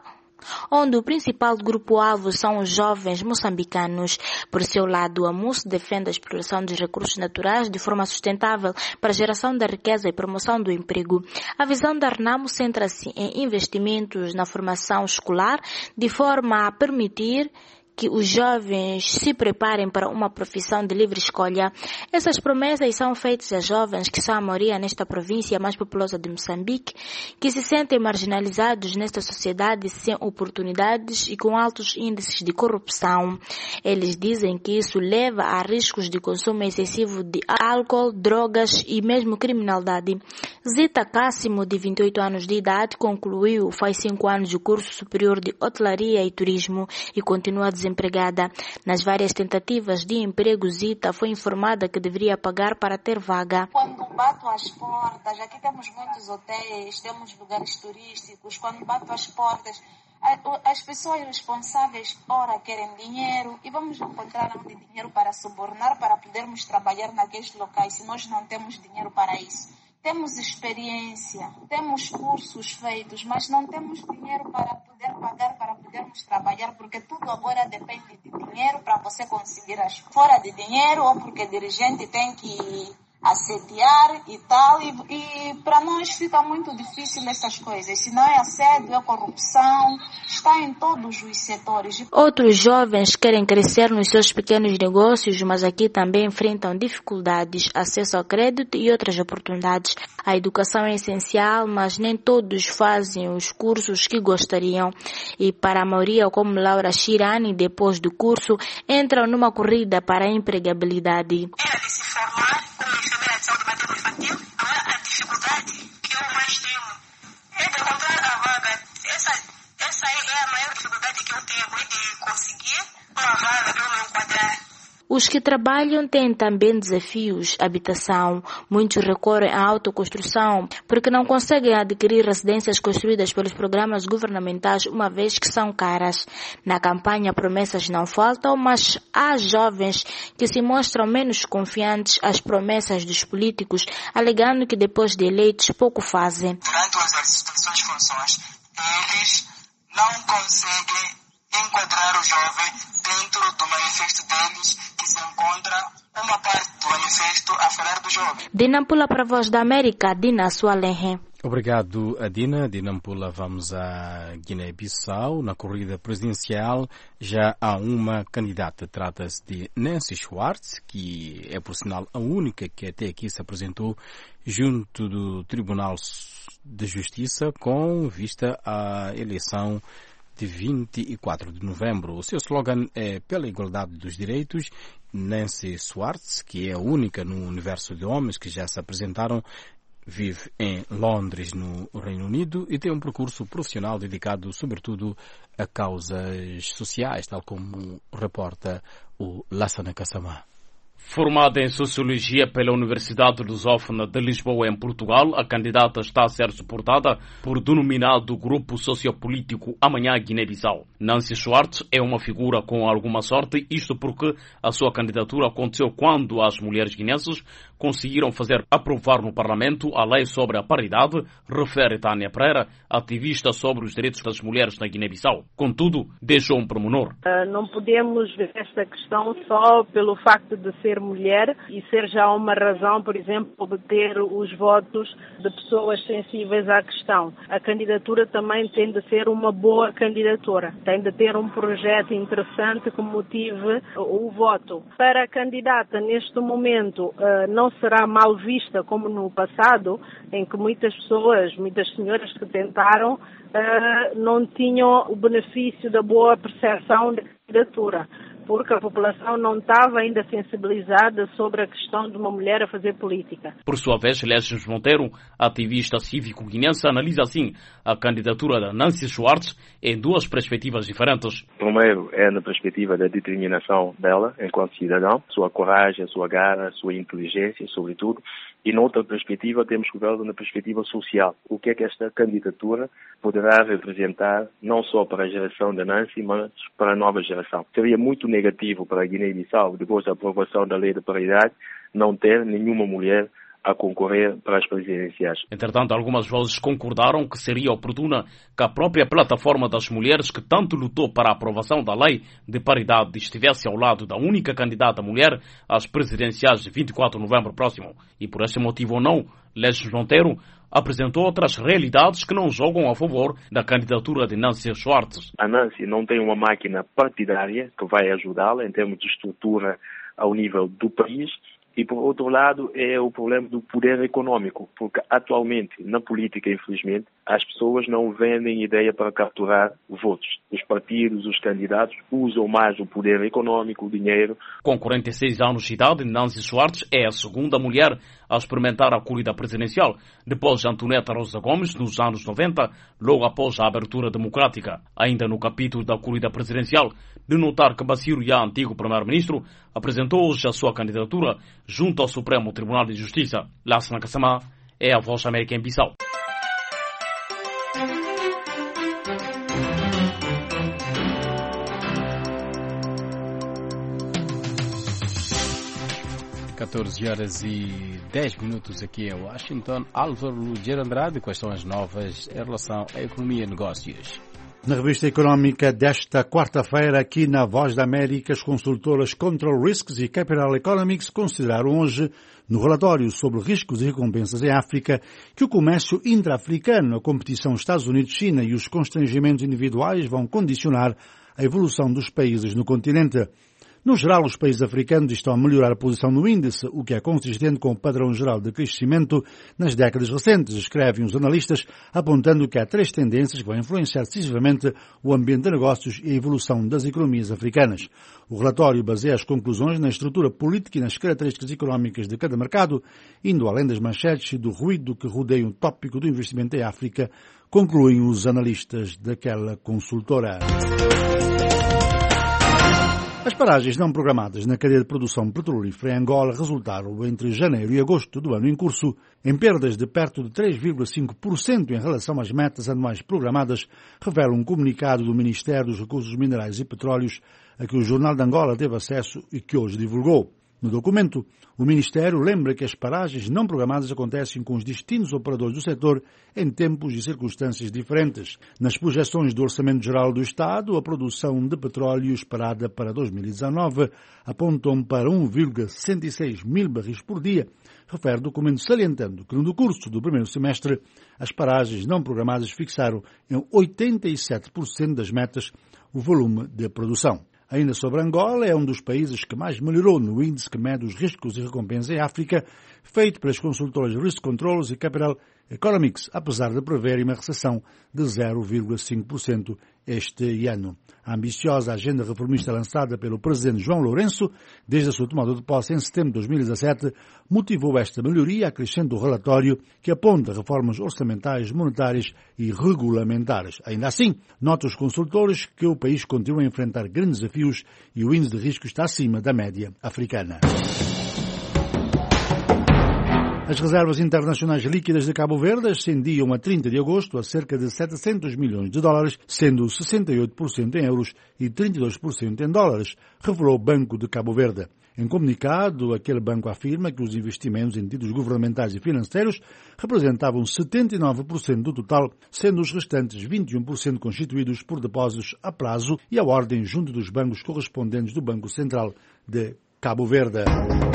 onde o principal grupo-alvo são os jovens moçambicanos. Por seu lado, a MUS defende a exploração dos recursos naturais de forma sustentável para a geração da riqueza e promoção do emprego. A visão da RENAMO centra-se em investimentos na formação escolar, de forma a permitir que os jovens se preparem para uma profissão de livre escolha. Essas promessas são feitas a jovens que são a maioria nesta província mais populosa de Moçambique, que se sentem marginalizados nesta sociedade sem oportunidades e com altos índices de corrupção. Eles dizem que isso leva a riscos de consumo excessivo de álcool, drogas e mesmo criminalidade. Zita Cássimo, de 28 anos de idade, concluiu faz 5 anos o curso superior de hotelaria e turismo e continua desempregada. Nas várias tentativas de emprego, Zita foi informada que deveria pagar para ter vaga. Quando bato às portas, aqui temos muitos hotéis, temos lugares turísticos, quando bato às portas, as pessoas responsáveis, ora, querem dinheiro e vamos encontrar onde dinheiro para subornar, para podermos trabalhar naqueles locais, se nós não temos dinheiro para isso. Temos experiência, temos cursos feitos, mas não temos dinheiro para poder pagar, para podermos trabalhar, porque tudo agora depende de dinheiro para você conseguir as coisas. Fora de dinheiro, ou porque o dirigente tem que assediar e tal, e para nós fica muito difícil essas coisas. Se não é assédio, é corrupção, está em todos os setores. Outros jovens querem crescer nos seus pequenos negócios, mas aqui também enfrentam dificuldades, acesso ao crédito e outras oportunidades. A educação é essencial, mas nem todos fazem os cursos que gostariam. E para a maioria, como Laura Shirani, depois do curso, entram numa corrida para a empregabilidade. A dificuldade que eu mais tenho é de encontrar a vaga. Essa é a maior dificuldade que eu tenho, é de conseguir uma vaga para eu me enquadrar. Os que trabalham têm também desafios, habitação. Muitos recorrem à autoconstrução porque não conseguem adquirir residências construídas pelos programas governamentais, uma vez que são caras. Na campanha, promessas não faltam, mas há jovens que se mostram menos confiantes às promessas dos políticos, alegando que depois de eleitos pouco fazem. Durante o exercício das suas funções, eles não conseguem enquadrar o jovem dentro do manifesto deles, que se encontra uma parte do manifesto a falar do jovem. De Nampula para a Voz da América, Dina Sualenhe. Obrigado, Adina. De Nampula vamos a Guiné-Bissau. Na corrida presidencial já há uma candidata. Trata-se de Nancy Schwartz, que é, por sinal, a única que até aqui se apresentou junto do Tribunal de Justiça com vista à eleição de 24 de novembro. O seu slogan é pela igualdade dos direitos. Nancy Schwartz, que é a única no universo de homens que já se apresentaram, vive em Londres, no Reino Unido, e tem um percurso profissional dedicado sobretudo a causas sociais, tal como reporta o Lassana Kassamá. Formada em Sociologia pela Universidade Lusófona de Lisboa, em Portugal, a candidata está a ser suportada por denominado Grupo Sociopolítico Amanhã Guiné-Bissau. Nancy Schwartz é uma figura com alguma sorte, isto porque a sua candidatura aconteceu quando as mulheres guinenses conseguiram fazer aprovar no Parlamento a lei sobre a paridade, refere Tânia Pereira, ativista sobre os direitos das mulheres na Guiné-Bissau. Contudo, deixou um pormenor. Não podemos ver esta questão só pelo facto de ser mulher e ser já uma razão, por exemplo, obter os votos de pessoas sensíveis à questão. A candidatura também tem de ser uma boa candidatura. Tem de ter um projeto interessante que motive o voto. Para a candidata, neste momento, não será mal vista como no passado, em que muitas pessoas, muitas senhoras que tentaram, não tinham o benefício da boa percepção da candidatura, porque a população não estava ainda sensibilizada sobre a questão de uma mulher a fazer política. Por sua vez, Lécio Monteiro, ativista cívico-guinense, analisa assim a candidatura da Nancy Schwartz em duas perspectivas diferentes. Primeiro é na perspectiva da determinação dela enquanto cidadão, sua coragem, sua garra, sua inteligência, sobretudo. E noutra perspectiva temos que ver na perspectiva social. O que é que esta candidatura poderá representar não só para a geração da Nancy, mas para a nova geração. Seria muito negativo para a Guiné-Bissau, depois da aprovação da lei de paridade, não ter nenhuma mulher a concorrer para as presidenciais. Entretanto, algumas vozes concordaram que seria oportuna que a própria plataforma das mulheres que tanto lutou para a aprovação da lei de paridade estivesse ao lado da única candidata mulher às presidenciais de 24 de novembro próximo. E por este motivo ou não, Lés Monteiro apresentou outras realidades que não jogam a favor da candidatura de Nancy Schwartz. A Nancy não tem uma máquina partidária que vai ajudá-la em termos de estrutura ao nível do país. E, por outro lado, é o problema do poder econômico, porque atualmente, na política, infelizmente, as pessoas não vendem ideia para capturar votos. Os partidos, os candidatos, usam mais o poder econômico, o dinheiro. Com 46 anos de idade, Nancy Schwartz é a segunda mulher a experimentar a corrida presidencial, depois de Antoneta Rosa Gomes, nos anos 90, logo após a abertura democrática. Ainda no capítulo da corrida presidencial, de notar que Bassirou Yaa, antigo primeiro-ministro, apresentou hoje a sua candidatura junto ao Supremo Tribunal de Justiça. Lassana Kassamá é a Voz da América em Bissau. h 10 aqui em Washington. Álvaro Lugero Andrade, quais são as novas em relação à economia e negócios? Na revista económica desta quarta-feira, aqui na Voz da América, as consultoras Control Risks e Capital Economics consideraram hoje, no relatório sobre riscos e recompensas em África, que o comércio intra-africano, a competição Estados Unidos-China e os constrangimentos individuais vão condicionar a evolução dos países no continente. No geral, os países africanos estão a melhorar a posição no índice, o que é consistente com o padrão geral de crescimento nas décadas recentes, escrevem os analistas, apontando que há 3 tendências que vão influenciar decisivamente o ambiente de negócios e a evolução das economias africanas. O relatório baseia as conclusões na estrutura política e nas características económicas de cada mercado, indo além das manchetes e do ruído que rodeia o tópico do investimento em África, concluem os analistas daquela consultora. As paragens não programadas na cadeia de produção petrolífera em Angola resultaram, entre janeiro e agosto do ano em curso, em perdas de perto de 3,5% em relação às metas anuais programadas, revela um comunicado do Ministério dos Recursos Minerais e Petróleos a que o Jornal de Angola teve acesso e que hoje divulgou. No documento, o Ministério lembra que as paragens não programadas acontecem com os distintos operadores do setor em tempos e circunstâncias diferentes. Nas projeções do Orçamento Geral do Estado, a produção de petróleo esperada para 2019 apontam para 1,66 mil barris por dia, refere o documento salientando que no decurso do primeiro semestre as paragens não programadas fixaram em 87% das metas o volume de produção. Ainda sobre Angola, é um dos países que mais melhorou no índice que mede os riscos e recompensas em África, feito pelas consultoras Risk Controls e Capital Economics, apesar de preverem uma recessão de 0,5% este ano. A ambiciosa agenda reformista lançada pelo presidente João Lourenço, desde a sua tomada de posse em setembro de 2017, motivou esta melhoria, acrescenta o relatório que aponta reformas orçamentais, monetárias e regulamentares. Ainda assim, nota os consultores que o país continua a enfrentar grandes desafios e o índice de risco está acima da média africana. As reservas internacionais líquidas de Cabo Verde ascendiam a 30 de agosto a cerca de 700 milhões de dólares, sendo 68% em euros e 32% em dólares, revelou o Banco de Cabo Verde. Em comunicado, aquele banco afirma que os investimentos em títulos governamentais e financeiros representavam 79% do total, sendo os restantes 21% constituídos por depósitos a prazo e a ordem junto dos bancos correspondentes do Banco Central de Cabo Verde.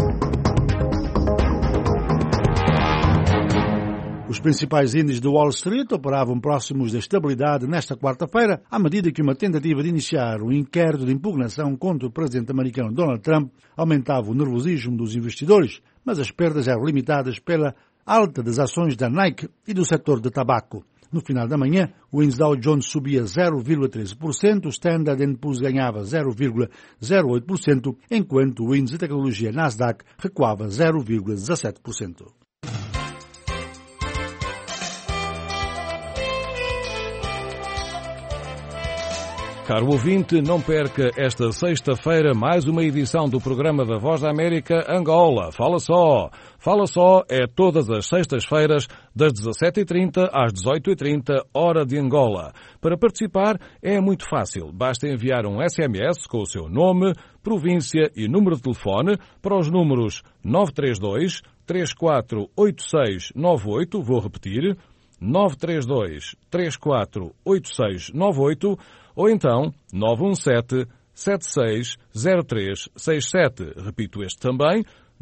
Os principais índices de Wall Street operavam próximos da estabilidade nesta quarta-feira, à medida que uma tentativa de iniciar um inquérito de impugnação contra o presidente americano Donald Trump aumentava o nervosismo dos investidores, mas as perdas eram limitadas pela alta das ações da Nike e do setor de tabaco. No final da manhã, o índice Dow Jones subia 0,13%, o Standard & Poor's ganhava 0,08%, enquanto o índice de tecnologia Nasdaq recuava 0,17%. Caro ouvinte, não perca esta sexta-feira mais uma edição do programa da Voz da América Angola. Fala só! Fala só é todas as sextas-feiras, das 17h30 às 18h30, hora de Angola. Para participar é muito fácil. Basta enviar um SMS com o seu nome, província e número de telefone para os números 932 932-348698, vou repetir, 932-348698, ou então 917-760367. Repito este também,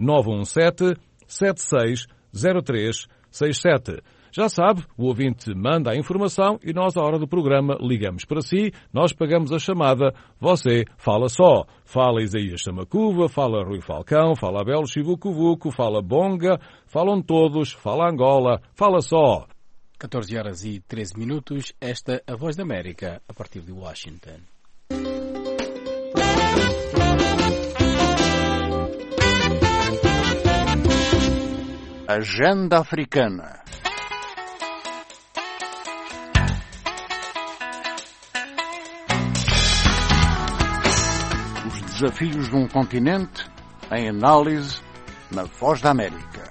917-760367. Já sabe, o ouvinte manda a informação e nós, à hora do programa, ligamos para si, nós pagamos a chamada, você fala só. Fala Isaías Samacuva, fala Rui Falcão, fala Abel Chivucovuco, fala Bonga, falam todos, fala Angola, fala só. 14h13, esta é a Voz da América, a partir de Washington. Agenda Africana. Os desafios de um continente em análise na Voz da América.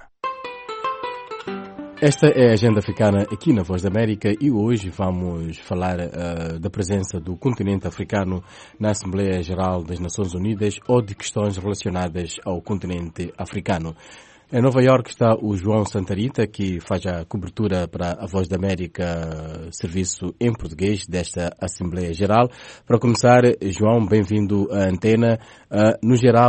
Esta é a Agenda Africana aqui na Voz da América e hoje vamos falar da presença do continente africano na Assembleia Geral das Nações Unidas ou de questões relacionadas ao continente africano. Em Nova Iorque está o João Santarita, que faz a cobertura para a Voz da América, serviço em português desta Assembleia Geral. Para começar, João, bem-vindo à antena. No geral,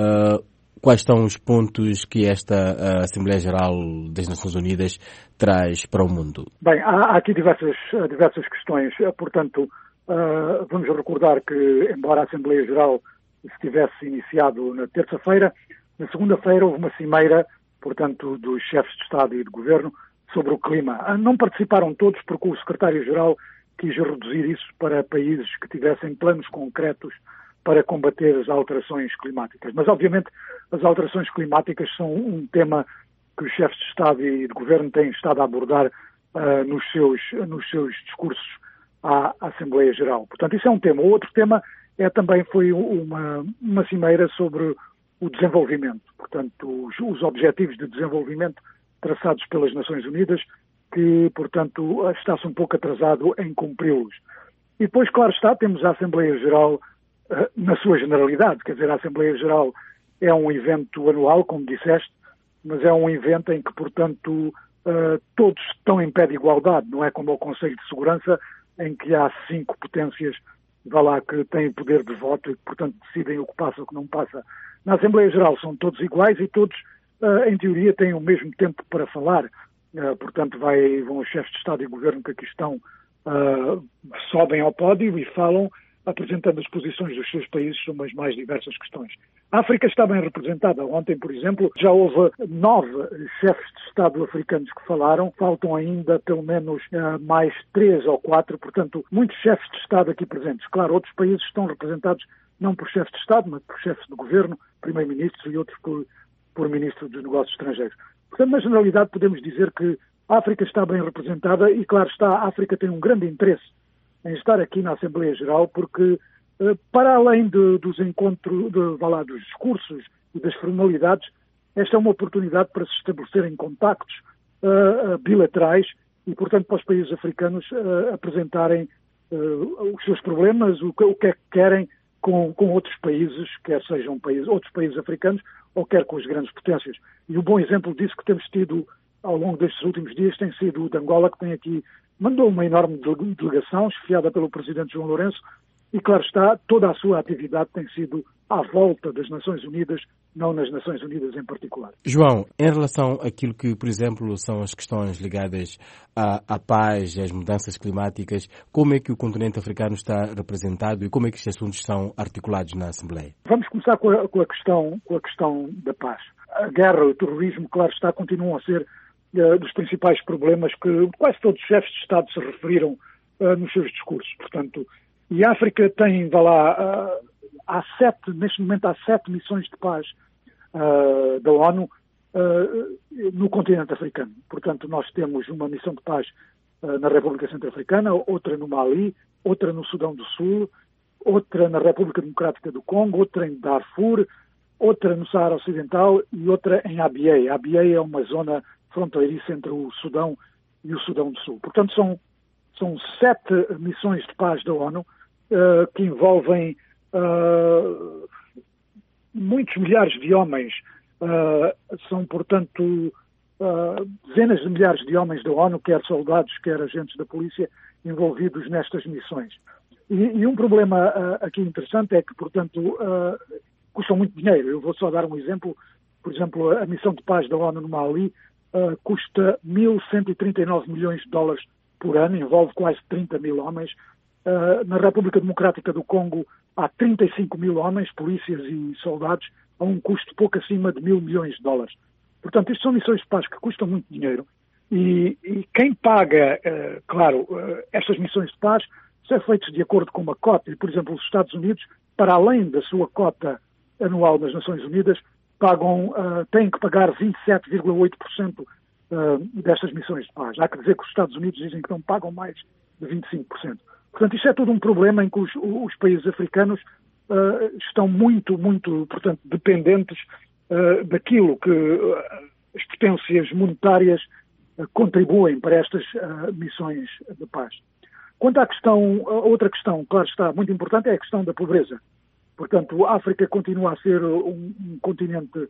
quais são os pontos que esta Assembleia Geral das Nações Unidas traz para o mundo? Bem, há aqui diversas questões. Portanto, vamos recordar que, embora a Assembleia Geral se tivesse iniciado na terça-feira, na segunda-feira houve uma cimeira, portanto, dos chefes de Estado e de Governo sobre o clima. Não participaram todos porque o secretário-geral quis reduzir isso para países que tivessem planos concretos para combater as alterações climáticas. Mas, obviamente, as alterações climáticas são um tema que os chefes de Estado e de Governo têm estado a abordar nos seus discursos à Assembleia Geral. Portanto, isso é um tema. O outro tema foi uma cimeira sobre o desenvolvimento. Portanto, os objetivos de desenvolvimento traçados pelas Nações Unidas, que, portanto, está-se um pouco atrasado em cumpri-los. E depois, claro está, temos a Assembleia Geral na sua generalidade, quer dizer, a Assembleia Geral é um evento anual, como disseste, mas é um evento em que, portanto, todos estão em pé de igualdade, não é como o Conselho de Segurança, em que há 5 potências, que têm poder de voto e que, portanto, decidem o que passa e o que não passa. Na Assembleia Geral são todos iguais e todos, em teoria, têm o mesmo tempo para falar. Portanto, vão os chefes de Estado e Governo que aqui estão, sobem ao pódio e falam, apresentando as posições dos seus países sobre as mais diversas questões. A África está bem representada. Ontem, por exemplo, já houve 9 chefes de Estado africanos que falaram. Faltam ainda, pelo menos, mais 3 ou 4. Portanto, muitos chefes de Estado aqui presentes. Claro, outros países estão representados não por chefes de Estado, mas por chefes de governo, primeiro-ministros e outros por ministro dos Negócios Estrangeiros. Portanto, na generalidade, podemos dizer que a África está bem representada e, claro está, a África tem um grande interesse em estar aqui na Assembleia Geral, porque, para além dos encontros, dos discursos e das formalidades, esta é uma oportunidade para se estabelecerem contactos bilaterais e, portanto, para os países africanos apresentarem os seus problemas, o que é que querem com outros países, quer sejam outros países africanos, ou quer com as grandes potências. E o bom exemplo disso que temos tido ao longo destes últimos dias tem sido o de Angola, que tem aqui, mandou uma enorme delegação, chefiada pelo Presidente João Lourenço, e claro está, toda a sua atividade tem sido à volta das Nações Unidas, não nas Nações Unidas em particular. João, em relação àquilo que, por exemplo, são as questões ligadas à paz e às mudanças climáticas, como é que o continente africano está representado e como é que estes assuntos são articulados na Assembleia? Vamos começar com a questão da paz. A guerra, o terrorismo, claro está, continuam a ser dos principais problemas que quase todos os chefes de Estado se referiram nos seus discursos. Portanto, e a África tem, neste momento há 7 missões de paz da ONU no continente africano. Portanto, nós temos uma missão de paz na República Centro-Africana, outra no Mali, outra no Sudão do Sul, outra na República Democrática do Congo, outra em Darfur, outra no Saara Ocidental e outra em Abyei. Abyei é uma zona fronteiriça entre o Sudão e o Sudão do Sul. Portanto, são 7 missões de paz da ONU que envolvem muitos milhares de homens São, portanto, dezenas de milhares de homens da ONU, quer soldados, quer agentes da polícia, envolvidos nestas missões. E um problema aqui interessante é que, portanto, custam muito dinheiro. Eu vou só dar um exemplo. Por exemplo, a missão de paz da ONU no Mali custa 1.139 milhões de dólares por ano, envolve quase 30 mil homens. Na República Democrática do Congo há 35 mil homens, polícias e soldados, a um custo pouco acima de 1.000 milhões de dólares. Portanto, isto são missões de paz que custam muito dinheiro e quem paga, claro, estas missões de paz são feitas de acordo com uma cota. E, por exemplo, os Estados Unidos, para além da sua cota anual das Nações Unidas, têm que pagar 27,8% destas missões de paz. Há que dizer que os Estados Unidos dizem que não pagam mais de 25%. Portanto, isto é todo um problema em que os países africanos estão muito, portanto, dependentes daquilo que as potências monetárias contribuem para estas missões de paz. Quanto à outra questão, claro está, muito importante, é a questão da pobreza. Portanto, a África continua a ser um continente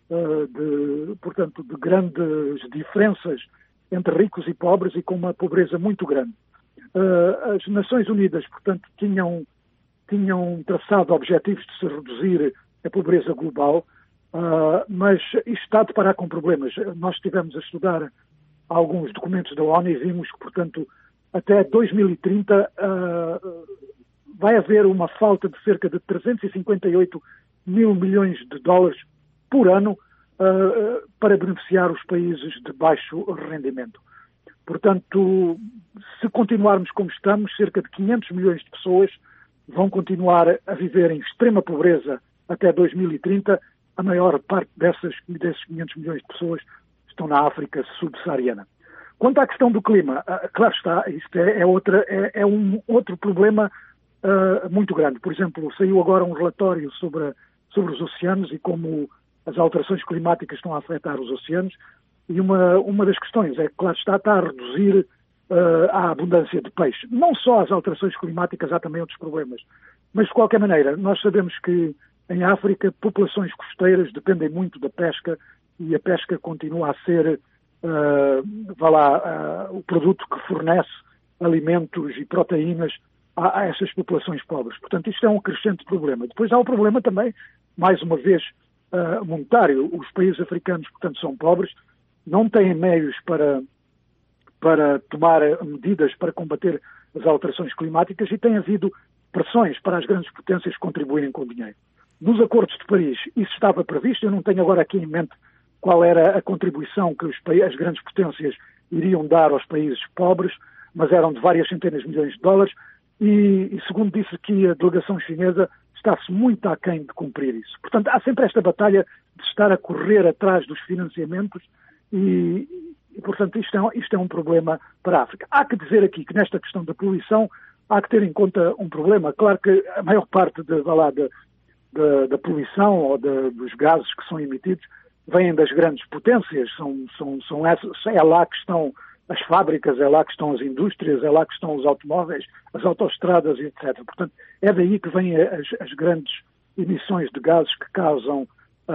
de grandes diferenças entre ricos e pobres e com uma pobreza muito grande. As Nações Unidas, portanto, tinham traçado objetivos de se reduzir a pobreza global, mas isto está a deparar com problemas. Nós estivemos a estudar alguns documentos da ONU e vimos que, portanto, até 2030 vai haver uma falta de cerca de 358 mil milhões de dólares por ano para beneficiar os países de baixo rendimento. Portanto, se continuarmos como estamos, cerca de 500 milhões de pessoas vão continuar a viver em extrema pobreza até 2030. A maior parte desses 500 milhões de pessoas estão na África subsaariana. Quanto à questão do clima, claro está, isto é um outro problema muito grande. Por exemplo, saiu agora um relatório sobre os oceanos e como as alterações climáticas estão a afetar os oceanos. E uma das questões é que, claro está a reduzir a abundância de peixe. Não só as alterações climáticas, há também outros problemas. Mas, de qualquer maneira, nós sabemos que em África populações costeiras dependem muito da pesca e a pesca continua a ser o produto que fornece alimentos e proteínas a essas populações pobres. Portanto, isto é um crescente problema. Depois há o problema também, mais uma vez, monetário. Os países africanos, portanto, são pobres, não têm meios para tomar medidas para combater as alterações climáticas e tem havido pressões para as grandes potências contribuírem com dinheiro. Nos acordos de Paris, isso estava previsto. Eu não tenho agora aqui em mente qual era a contribuição que as grandes potências iriam dar aos países pobres, mas eram de várias centenas de milhões de dólares e segundo disse aqui a delegação chinesa, está-se muito aquém de cumprir isso. Portanto, há sempre esta batalha de estar a correr atrás dos financiamentos e portanto, isto é um problema para a África. Há que dizer aqui que nesta questão da poluição há que ter em conta um problema. Claro que a maior parte da poluição ou dos gases que são emitidos vêm das grandes potências, é lá que estão as fábricas, é lá que estão as indústrias, é lá que estão os automóveis, as autoestradas, etc. Portanto, é daí que vêm as grandes emissões de gases que causam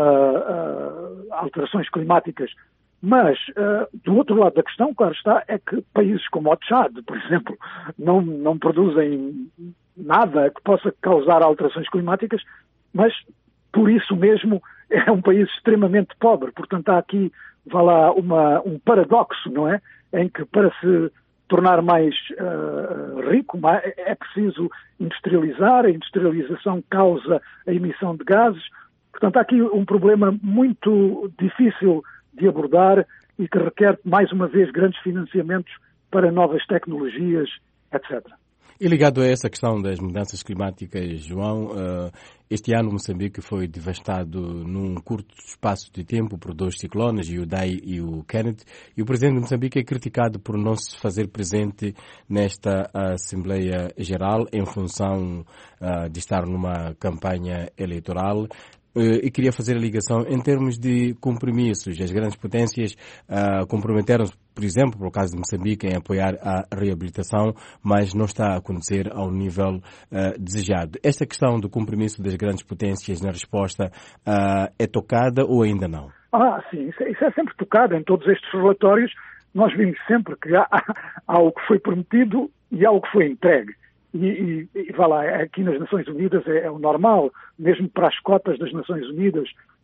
alterações climáticas. Mas, do outro lado da questão, claro está, é que países como o Tchad, por exemplo, não produzem nada que possa causar alterações climáticas, mas, por isso mesmo, é um país extremamente pobre. Portanto, há aqui, um paradoxo, não é? Em que, para se tornar mais rico, é preciso industrializar, a industrialização causa a emissão de gases. Portanto, há aqui um problema muito difícil de abordar e que requer, mais uma vez, grandes financiamentos para novas tecnologias, etc. E ligado a essa questão das mudanças climáticas, João, este ano Moçambique foi devastado num curto espaço de tempo por dois ciclones, o Idai e o Kenneth, e o presidente de Moçambique é criticado por não se fazer presente nesta Assembleia Geral em função de estar numa campanha eleitoral. e queria fazer a ligação em termos de compromissos. As grandes potências comprometeram-se, por exemplo, por caso de Moçambique, em apoiar a reabilitação, mas não está a acontecer ao nível desejado. Esta questão do compromisso das grandes potências na resposta é tocada ou ainda não? Sim, isso é sempre tocado em todos estes relatórios. Nós vimos sempre que há o que foi prometido e há o que foi entregue. E vá lá, aqui nas Nações Unidas é o normal, mesmo para as cotas das Nações Unidas,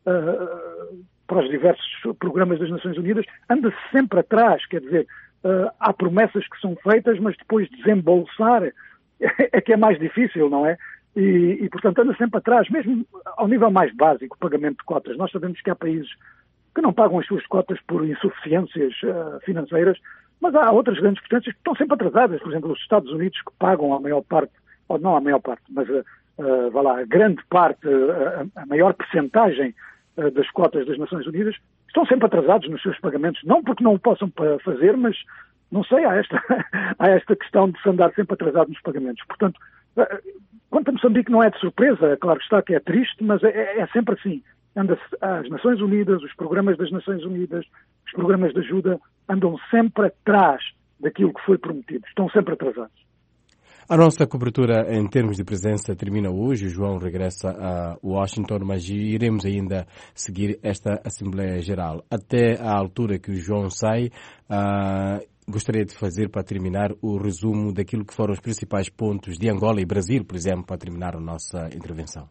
para os diversos programas das Nações Unidas, anda-se sempre atrás, quer dizer, há promessas que são feitas, mas depois desembolsar é que é mais difícil, não é? E portanto, anda sempre atrás, mesmo ao nível mais básico, pagamento de cotas. Nós sabemos que há países que não pagam as suas cotas por insuficiências financeiras, mas há outras grandes potências que estão sempre atrasadas. Por exemplo, os Estados Unidos, que pagam a maior parte, ou não a maior parte, mas vá lá, a grande parte, a maior percentagem das cotas das Nações Unidas, estão sempre atrasados nos seus pagamentos. Não porque não o possam fazer, mas, não sei, há esta questão de se andar sempre atrasado nos pagamentos. Portanto, quanto a Moçambique não é de surpresa, claro que está que é triste, mas é sempre assim. As Nações Unidas, os programas das Nações Unidas, os programas de ajuda andam sempre atrás daquilo que foi prometido. Estão sempre atrasados. A nossa cobertura em termos de presença termina hoje. O João regressa a Washington, mas iremos ainda seguir esta Assembleia Geral. Até à altura que o João sai, gostaria de fazer, para terminar, o resumo daquilo que foram os principais pontos de Angola e Brasil, por exemplo, para terminar a nossa intervenção.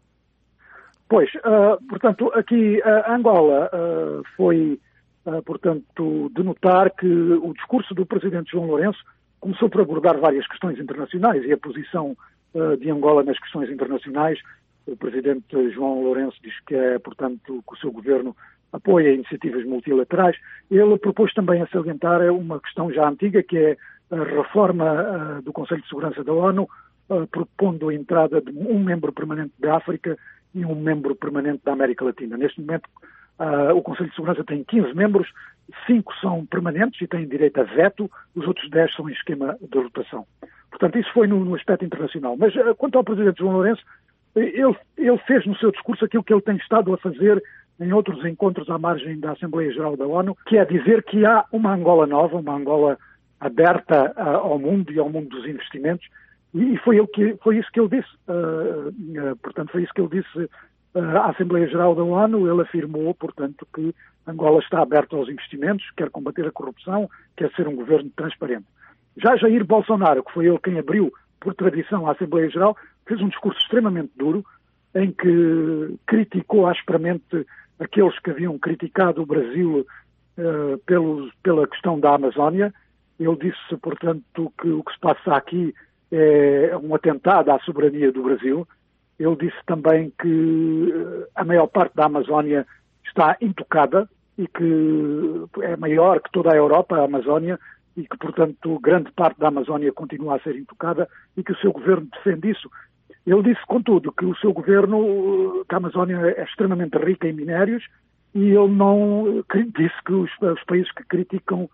Pois, portanto, aqui Angola foi, portanto, de notar que o discurso do presidente João Lourenço começou por abordar várias questões internacionais e a posição de Angola nas questões internacionais. O presidente João Lourenço diz que portanto, que o seu governo apoia iniciativas multilaterais. Ele propôs também a salientar uma questão já antiga, que é a reforma do Conselho de Segurança da ONU, propondo a entrada de um membro permanente da África e um membro permanente da América Latina. Neste momento, o Conselho de Segurança tem 15 membros, 5 são permanentes e têm direito a veto, os outros 10 são em esquema de rotação. Portanto, isso foi no aspecto internacional. Mas, quanto ao presidente João Lourenço, ele fez no seu discurso aquilo que ele tem estado a fazer em outros encontros à margem da Assembleia Geral da ONU, que é dizer que há uma Angola nova, uma Angola aberta ao mundo e ao mundo dos investimentos. E foi isso que ele disse. Portanto, foi isso que ele disse à Assembleia Geral da ONU. Ele afirmou, portanto, que Angola está aberta aos investimentos, quer combater a corrupção, quer ser um governo transparente. Já Jair Bolsonaro, que foi ele quem abriu, por tradição, a Assembleia Geral, fez um discurso extremamente duro, em que criticou asperamente aqueles que haviam criticado o Brasil pela questão da Amazónia. Ele disse, portanto, que o que se passa aqui é um atentado à soberania do Brasil. Ele disse também que a maior parte da Amazónia está intocada e que é maior que toda a Europa, a Amazónia, e que, portanto, grande parte da Amazónia continua a ser intocada e que o seu governo defende isso. Ele disse, contudo, que o seu governo, que a Amazónia é extremamente rica em minérios, e ele não disse que os países que criticam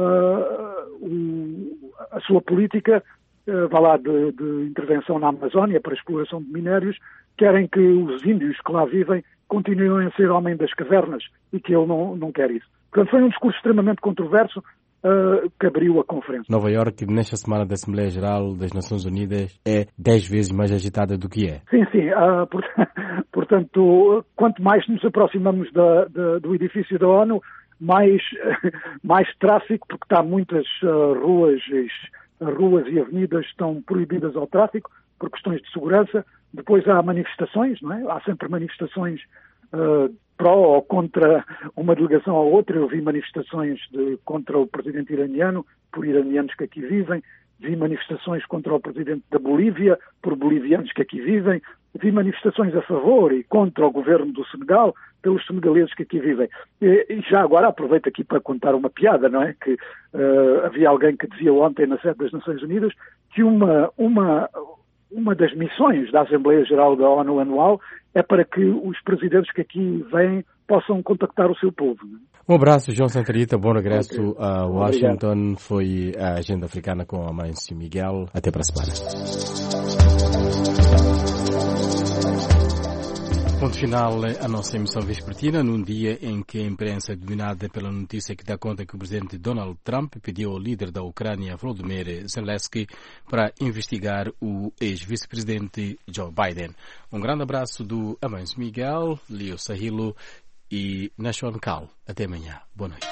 a sua política vá lá de intervenção na Amazónia para a exploração de minérios, querem que os índios que lá vivem continuem a ser homem das cavernas e que ele não quer isso. Portanto, foi um discurso extremamente controverso que abriu a conferência. Nova Iorque, nesta semana da Assembleia Geral das Nações Unidas, é 10 vezes mais agitada do que é. Sim. Portanto, quanto mais nos aproximamos do edifício da ONU, mais tráfego, porque está muitas ruas e avenidas estão proibidas ao tráfego por questões de segurança. Depois há manifestações, não é? Há sempre manifestações pró ou contra uma delegação ou outra. Eu vi manifestações contra o presidente iraniano, por iranianos que aqui vivem. Vi manifestações contra o presidente da Bolívia, por bolivianos que aqui vivem. Vi manifestações a favor e contra o governo do Senegal, pelos senegaleses que aqui vivem. E já agora aproveito aqui para contar uma piada, não é? Que havia alguém que dizia ontem na sede das Nações Unidas que uma das missões da Assembleia Geral da ONU anual é para que os presidentes que aqui vêm possam contactar o seu povo. Um abraço, João Santarita. Bom regresso a Washington. Obrigado. Foi a Agenda Africana com a Amâncio Miguel. Até para a semana. ponto final à nossa emissão vespertina, num dia em que a imprensa é dominada pela notícia que dá conta que o presidente Donald Trump pediu ao líder da Ucrânia, Volodymyr Zelensky, para investigar o ex-vice-presidente Joe Biden. Um grande abraço do Amâncio Miguel, Leo Sahilo e Nashon Cal. Até amanhã. Boa noite.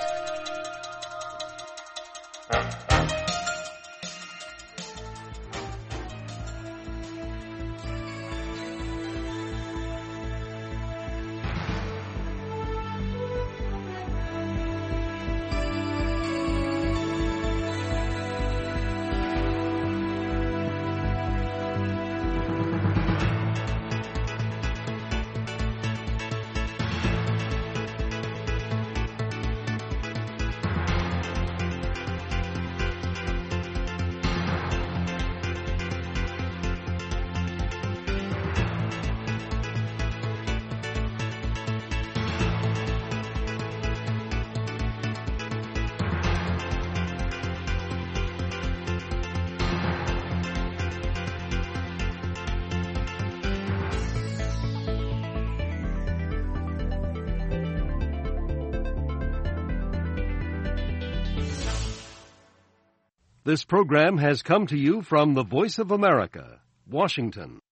This program has come to you from the Voice of America, Washington.